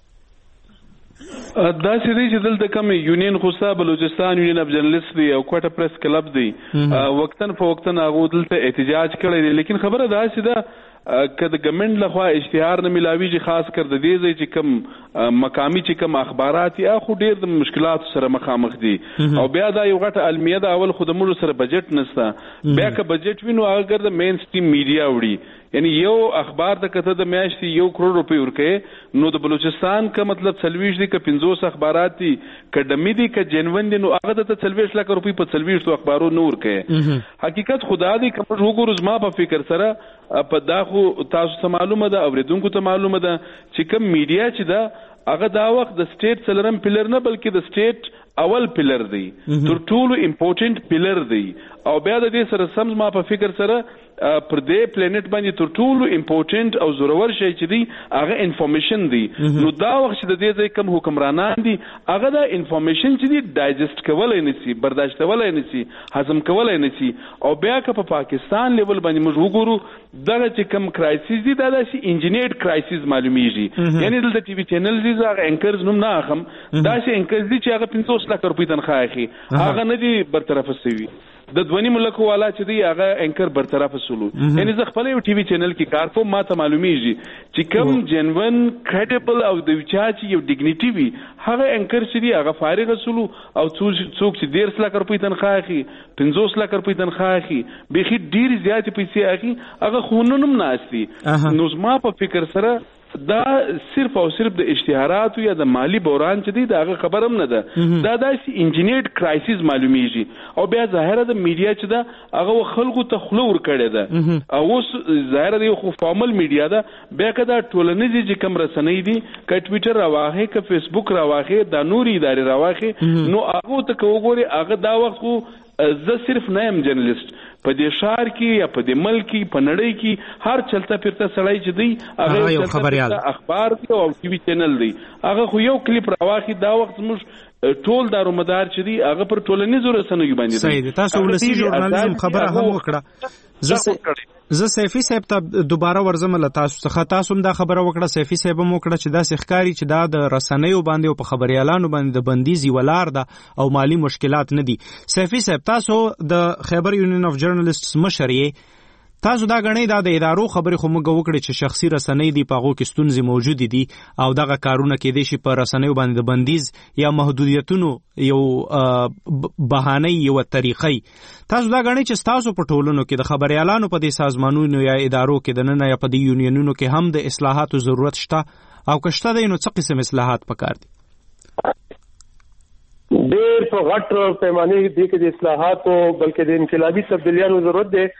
[SPEAKER 6] دا چې دی چې دلته کوم یونین خوستا بلوچستان یونین اف جرنالست دی او کوټه پریس کلب دی وقتن په وقتن هغه دلته احتجاج کړی دی لیکن خبره دا چې دا کله ګورنمنت لخوا اشتهار نه ملاویږي خاص کر د دې ځای چې کم مقامی چې کم اخبارات یا خو ډیر د مشکلات سره مخامخ دي او بیا دا یو غټه علمیه دا اول خود موږ سره بجټ نشته بیا که بجټ وینو هغه د مین سټریم میډیا وړي یعنی یو اخبار د کته د میاشتې یو کروڑ روپۍ ورکې نو د بلوچستان کا مطلب څلويش دي که پنځوس اخبارات دي کډمی دي که جنون دي نو هغه د څلويش لک روپۍ په څلويش تو اخبارو نور کې حقیقت خدا دې کوم وګورز ما په فکر سره په داخو تاسو ته معلومه ده اوریدونکو ته معلومه ده چې کوم میډیا چې دا هغه دا وخت د سټیټ سلرم پلر نه بلکې د سټیټ اول پلر دی تر ټولو امپورټنت پلر دی او بیا د دې سره سم ما په فکر سره پر دې پلانټ باندې تر ټولو امپورټنت او ضروري شی چې دی هغه انفارمیشن دی نو دا وخت چې د دې ځای کوم حکمرانان دي هغه دا انفارمیشن چې دی ډایجست کولای نشي برداشتولای نشي هضم کولای نشي او بیا که په پاکستان لیول باندې موږ وګورو دغه چې کوم کرایسیس دی دا د انجینیرډ کرایسیس معلومیږي یعنی دلته ټي وي چینل دي هغه انکرز نوم نه اخم دا چې انکرز دي چې هغه پنځوس لک روپۍ تنخواه اخلي هغه نه دي برطرف شوی د دونی ملکو والا چې دی هغه انکر برطرف سولو یعنی زه خپل یو ټي وي چینل کې کار کوم ما ته معلومیږي چې کوم جنون کریډیبل او د وچا چې یو ډیګنیټي وي هغه انکر چې دی هغه فارغ سولو او څوک چې ډیر لک روپۍ تنخواه اخلي پنځوس لک روپۍ تنخواه اخلي بيخي ډیر زیات پیسې اخلي هغه خونونم ناشتي نو ما په فکر سره دا صرف او صرف د اشتهاراتو یا د مالی بحران چې دی دا هغه خبرم نه ده دا د انجینیرډ کرایسیس معلومیږي او بیا ظاهره د میډیا چې دا هغه خلکو ته خلو ور کړی ده او اوس ظاهره د خو فارمل میډیا ده بیا کدا ټولنیز چې کم رسنۍ دي ک ټوئیټر راواخه ک فیسبوک راواخه د نوري ادارې راواخه نو هغه ته وګوري هغه دا وخت خو زه صرف نه یم جرنالست په دې شهر کې یا په دې ملک کې په نړۍ کې هر چلته پیرته سړی چې دی
[SPEAKER 23] هغه یو خبريال
[SPEAKER 6] اخبار دی او ټي وي چینل دی هغه خو یو کلیپ راواخی دا وخت موږ ټول دارومدار چې دی هغه پر ټولنیزو رسنیو باندې
[SPEAKER 23] صحیح دی تاسو ولسی ژورنالیزم خبره هم وکړه زه سیفی صاحب ته دوباره ورزم له تاسو څخه تاسو هم دا خبره وکړه سیفی صاحب هم وکړه چې دا سخکاری چې دا د رسنیو باندې او په خبريالانو باندې د بندیزي ولار ده او مالی مشکلات نه دي سیفی صاحب تاسو د خیبر یونین اف جرنالیسټس مشرې تاسو دا غنئ دا د ادارو خبرې خو موږ وکړې چې شخصي رسنۍ دی په هغو کې ستونزې موجود دي او دغه کارونه کېدای شي په رسنیو باندې د بندیز یا محدودیتونو یو بهانه یو طریقې تاسو دا غنئ چې تاسو په ټولنو کې د خبريالانو په دې سازمانونو یا ادارو کې د نن یا په دې یونینونو کې هم د اصلاحاتو ضرورت شته او کشته د نو څه قسم اصلاحات پکار دي
[SPEAKER 7] ډېر په غټ پیمانه دي کې د اصلاحاتو بلکې د انقلابي تبدیلیانو ضرورت دی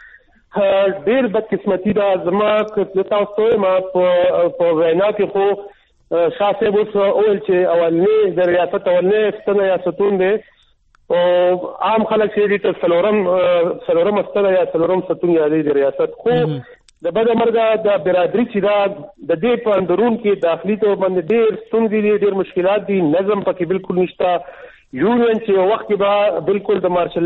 [SPEAKER 7] ډېر بدقسمتي دا زما که تاسو ما په وینا کې خو شاه صاحب اوس اول چې اولنی د ریاست اولنی ستنه یا ستون دی او عام خلک چې دي ته څلورم څلورم ستنه یا څلورم ستون یادي د ریاست خو د بده مرګه د برادری چې دا د دې په اندرون کې داخلي ته باندې ډېر ستونزې دي ډېر مشکلات دي نظم پکې بالکل نشته یونین چې وخت کې به بالکل د مارشل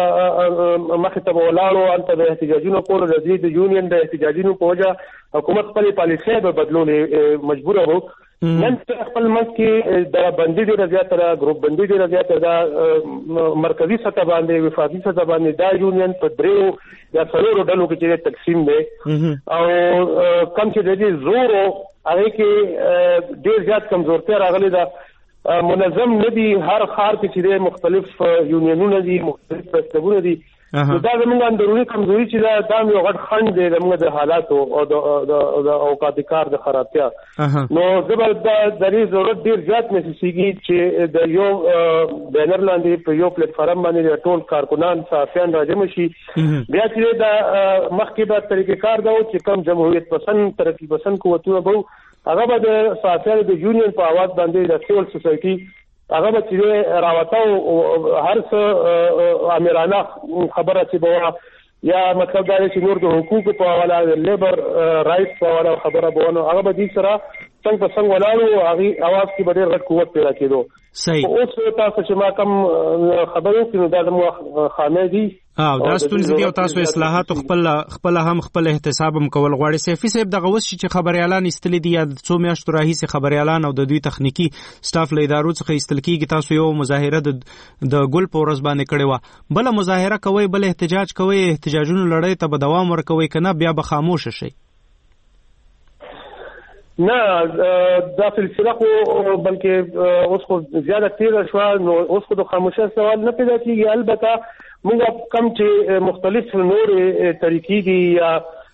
[SPEAKER 7] الله مخې ته ولاړو انته د احتجاجونو کولو د دې د یونین د احتجاجونو په وجه حکومت خپل پالیسۍ به بدلولې مجبور وو نن خپل ملک کې د بندي ډېره زیاته ګروپ بندي ډېره زیاته دا مرکزی سطح باندې وفاقي سطح باندې دا یونین په دریو یا څلورو ډلو کې چې تقسیم دی او کم چې د دې زور هغه کې ډېر زیات کمزورتیا راغلې ده منظم ندي هر خار کې چې مختلف یونینونه دي مختلف پرستګونه دي دا زموږ اندرونی کمزوري چې دا د یو غټ خنډ دی زموږ د حالاتو او د اوقات کار د خرابتیا نو زبر د دې ضرورت ډیر زیات محسوسيږي چې د یو بینر لاندې په یو پلیټ فارم باندې ټول کارکونان صحافیان راجم شي بیا چې د مخکې به طریقې کار دا چې کم جمهوریت پسند ترقی پسند قوتونه به هغه به د صحافیانو د یونین په आवाज باندې د سیول سوسایټي هغه به چې راوتاو هر څه امیرانه خبره چې بوا یا مطلب دا چې نور د حقوقو په حواله د لیبر رائټس په حواله خبره بونه هغه به دې سره څنګه په څنګه ولاړو هغه आवाज کې به ډېر غټ قوت پیدا کېدو
[SPEAKER 23] صحیح
[SPEAKER 7] اوس تاسو چې ما کوم خبرو کې دا د خامې دي
[SPEAKER 23] او دا ستونزې دي او تاسو اصلاحات خپل خپل هم خپل احتساب هم کول غواړي سیفي صاحب دغه وس چې خبريالان استلې دي یا څو میاشتو راهیسې خبريالان او د دوی تخنیکی سټاف له ادارو څخه استل کیږي تاسو یو مظاهره د د ګل پورس باندې کړې و بل مظاهره کوي بل احتجاج کوي احتجاجونو لړۍ ته به دوام ورکوي کنه بیا به خاموش شي
[SPEAKER 7] نه دا سلسله خو بلکې اوس خو زیاده تیر شو نو اوس خو د خاموشۍ سوال نه پیدا کیږي البته موږ کم چې مختلف نور طریقې دي یا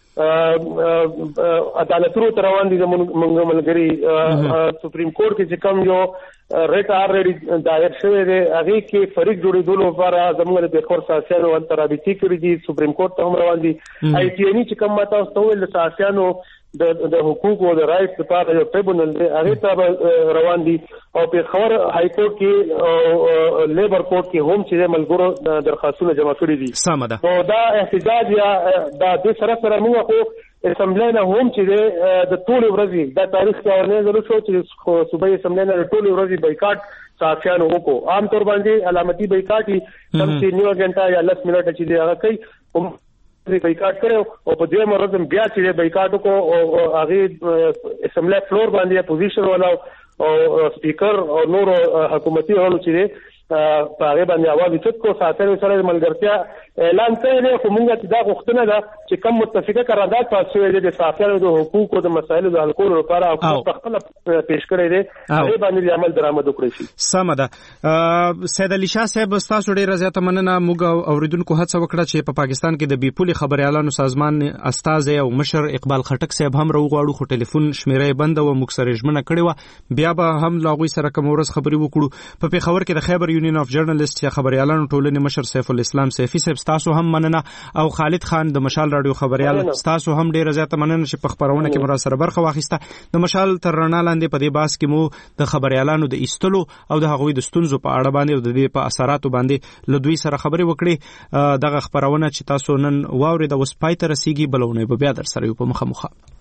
[SPEAKER 7] عدالتونو تر روان دي موږ ملګری سپریم کورټ کې چې کم یو ریټ آلریډي دایر شوی دی هغه کې فریق جوړېدلو لپاره زموږ د خور ساسيانو انترابطي کړی دي سپریم کورټ ته هم روان دي آی ټي ان چې کم ماته تاسو ول ساسيانو د د حقوق او د رائټس لپاره یو ټریبونل دی هغه ته روان دي او په خبر های کورټ کې او لیبر کورټ کې هم چې ملګرو درخواستونه جمع کړي دي
[SPEAKER 23] سم ده
[SPEAKER 7] او دا احتجاج یا د سره سره موږ خو اسمبلی نه هم چې د ټول ورځې د تاریخ کې اورنه زلو شو چې صوبایي اسمبلی نه ټول ورځې بایکاټ صحافیانو وکړو عام طور باندې علامتي بایکاټ کم چې نیو غنټه یا لس منټه چې دی هغه کوي بایکاټ کړو او په دې مرزم بیا چې بایکاټ کو او هغه اسمبلی فلور باندې اپوزیشن ولا او سپیکر او نور حکومتي هلو چې په هغه باندې اواز وکړ کو ساتره سره ملګرتیا اعلان کړی دی خو موږ ته دا غوښتنه ده چې کوم متفقه قرارداد پاس شوی دی د صحافیانو د حقوقو د مسایلو د حل کولو لپاره او خپل پیش کړی دی هغه باندې عمل درآمد وکړي شي
[SPEAKER 23] سم ده سید علي شاه صاحب تاسو ډیر زیاته مننه موږ اوریدونکو هڅه وکړه چې په پاکستان کې د بیپولي خبريالانو سازمان استاد او مشر اقبال خټک صاحب هم راوغواړو خو ټلیفون شمیرې بند او مکسر ژمنه کړې و بیا به هم لاغوي سره کوم ورځ خبري وکړو په پیښور کې د خیبر یونین اف جرنالست یا خبريالانو ټولنې مشر سیف الاسلام سیفي صاحب تاسو هم مننه او خالد خان د مشال رادیو خبريال تاسو هم ډیره زیاته مننه چې په خبرونه کې مرا سره برخه واخیسته د مشال تر رڼا لاندې په دې باس کې مو د خبريالانو د ایستلو او د هغوی د ستونزو په اړه باندې او د دې په اثراتو باندې له دوی سره خبرې وکړي. دغه خبرونه چې تاسو نن واوري د وسپای تر رسیدي بلونه به بیا در سره یو په مخه مخه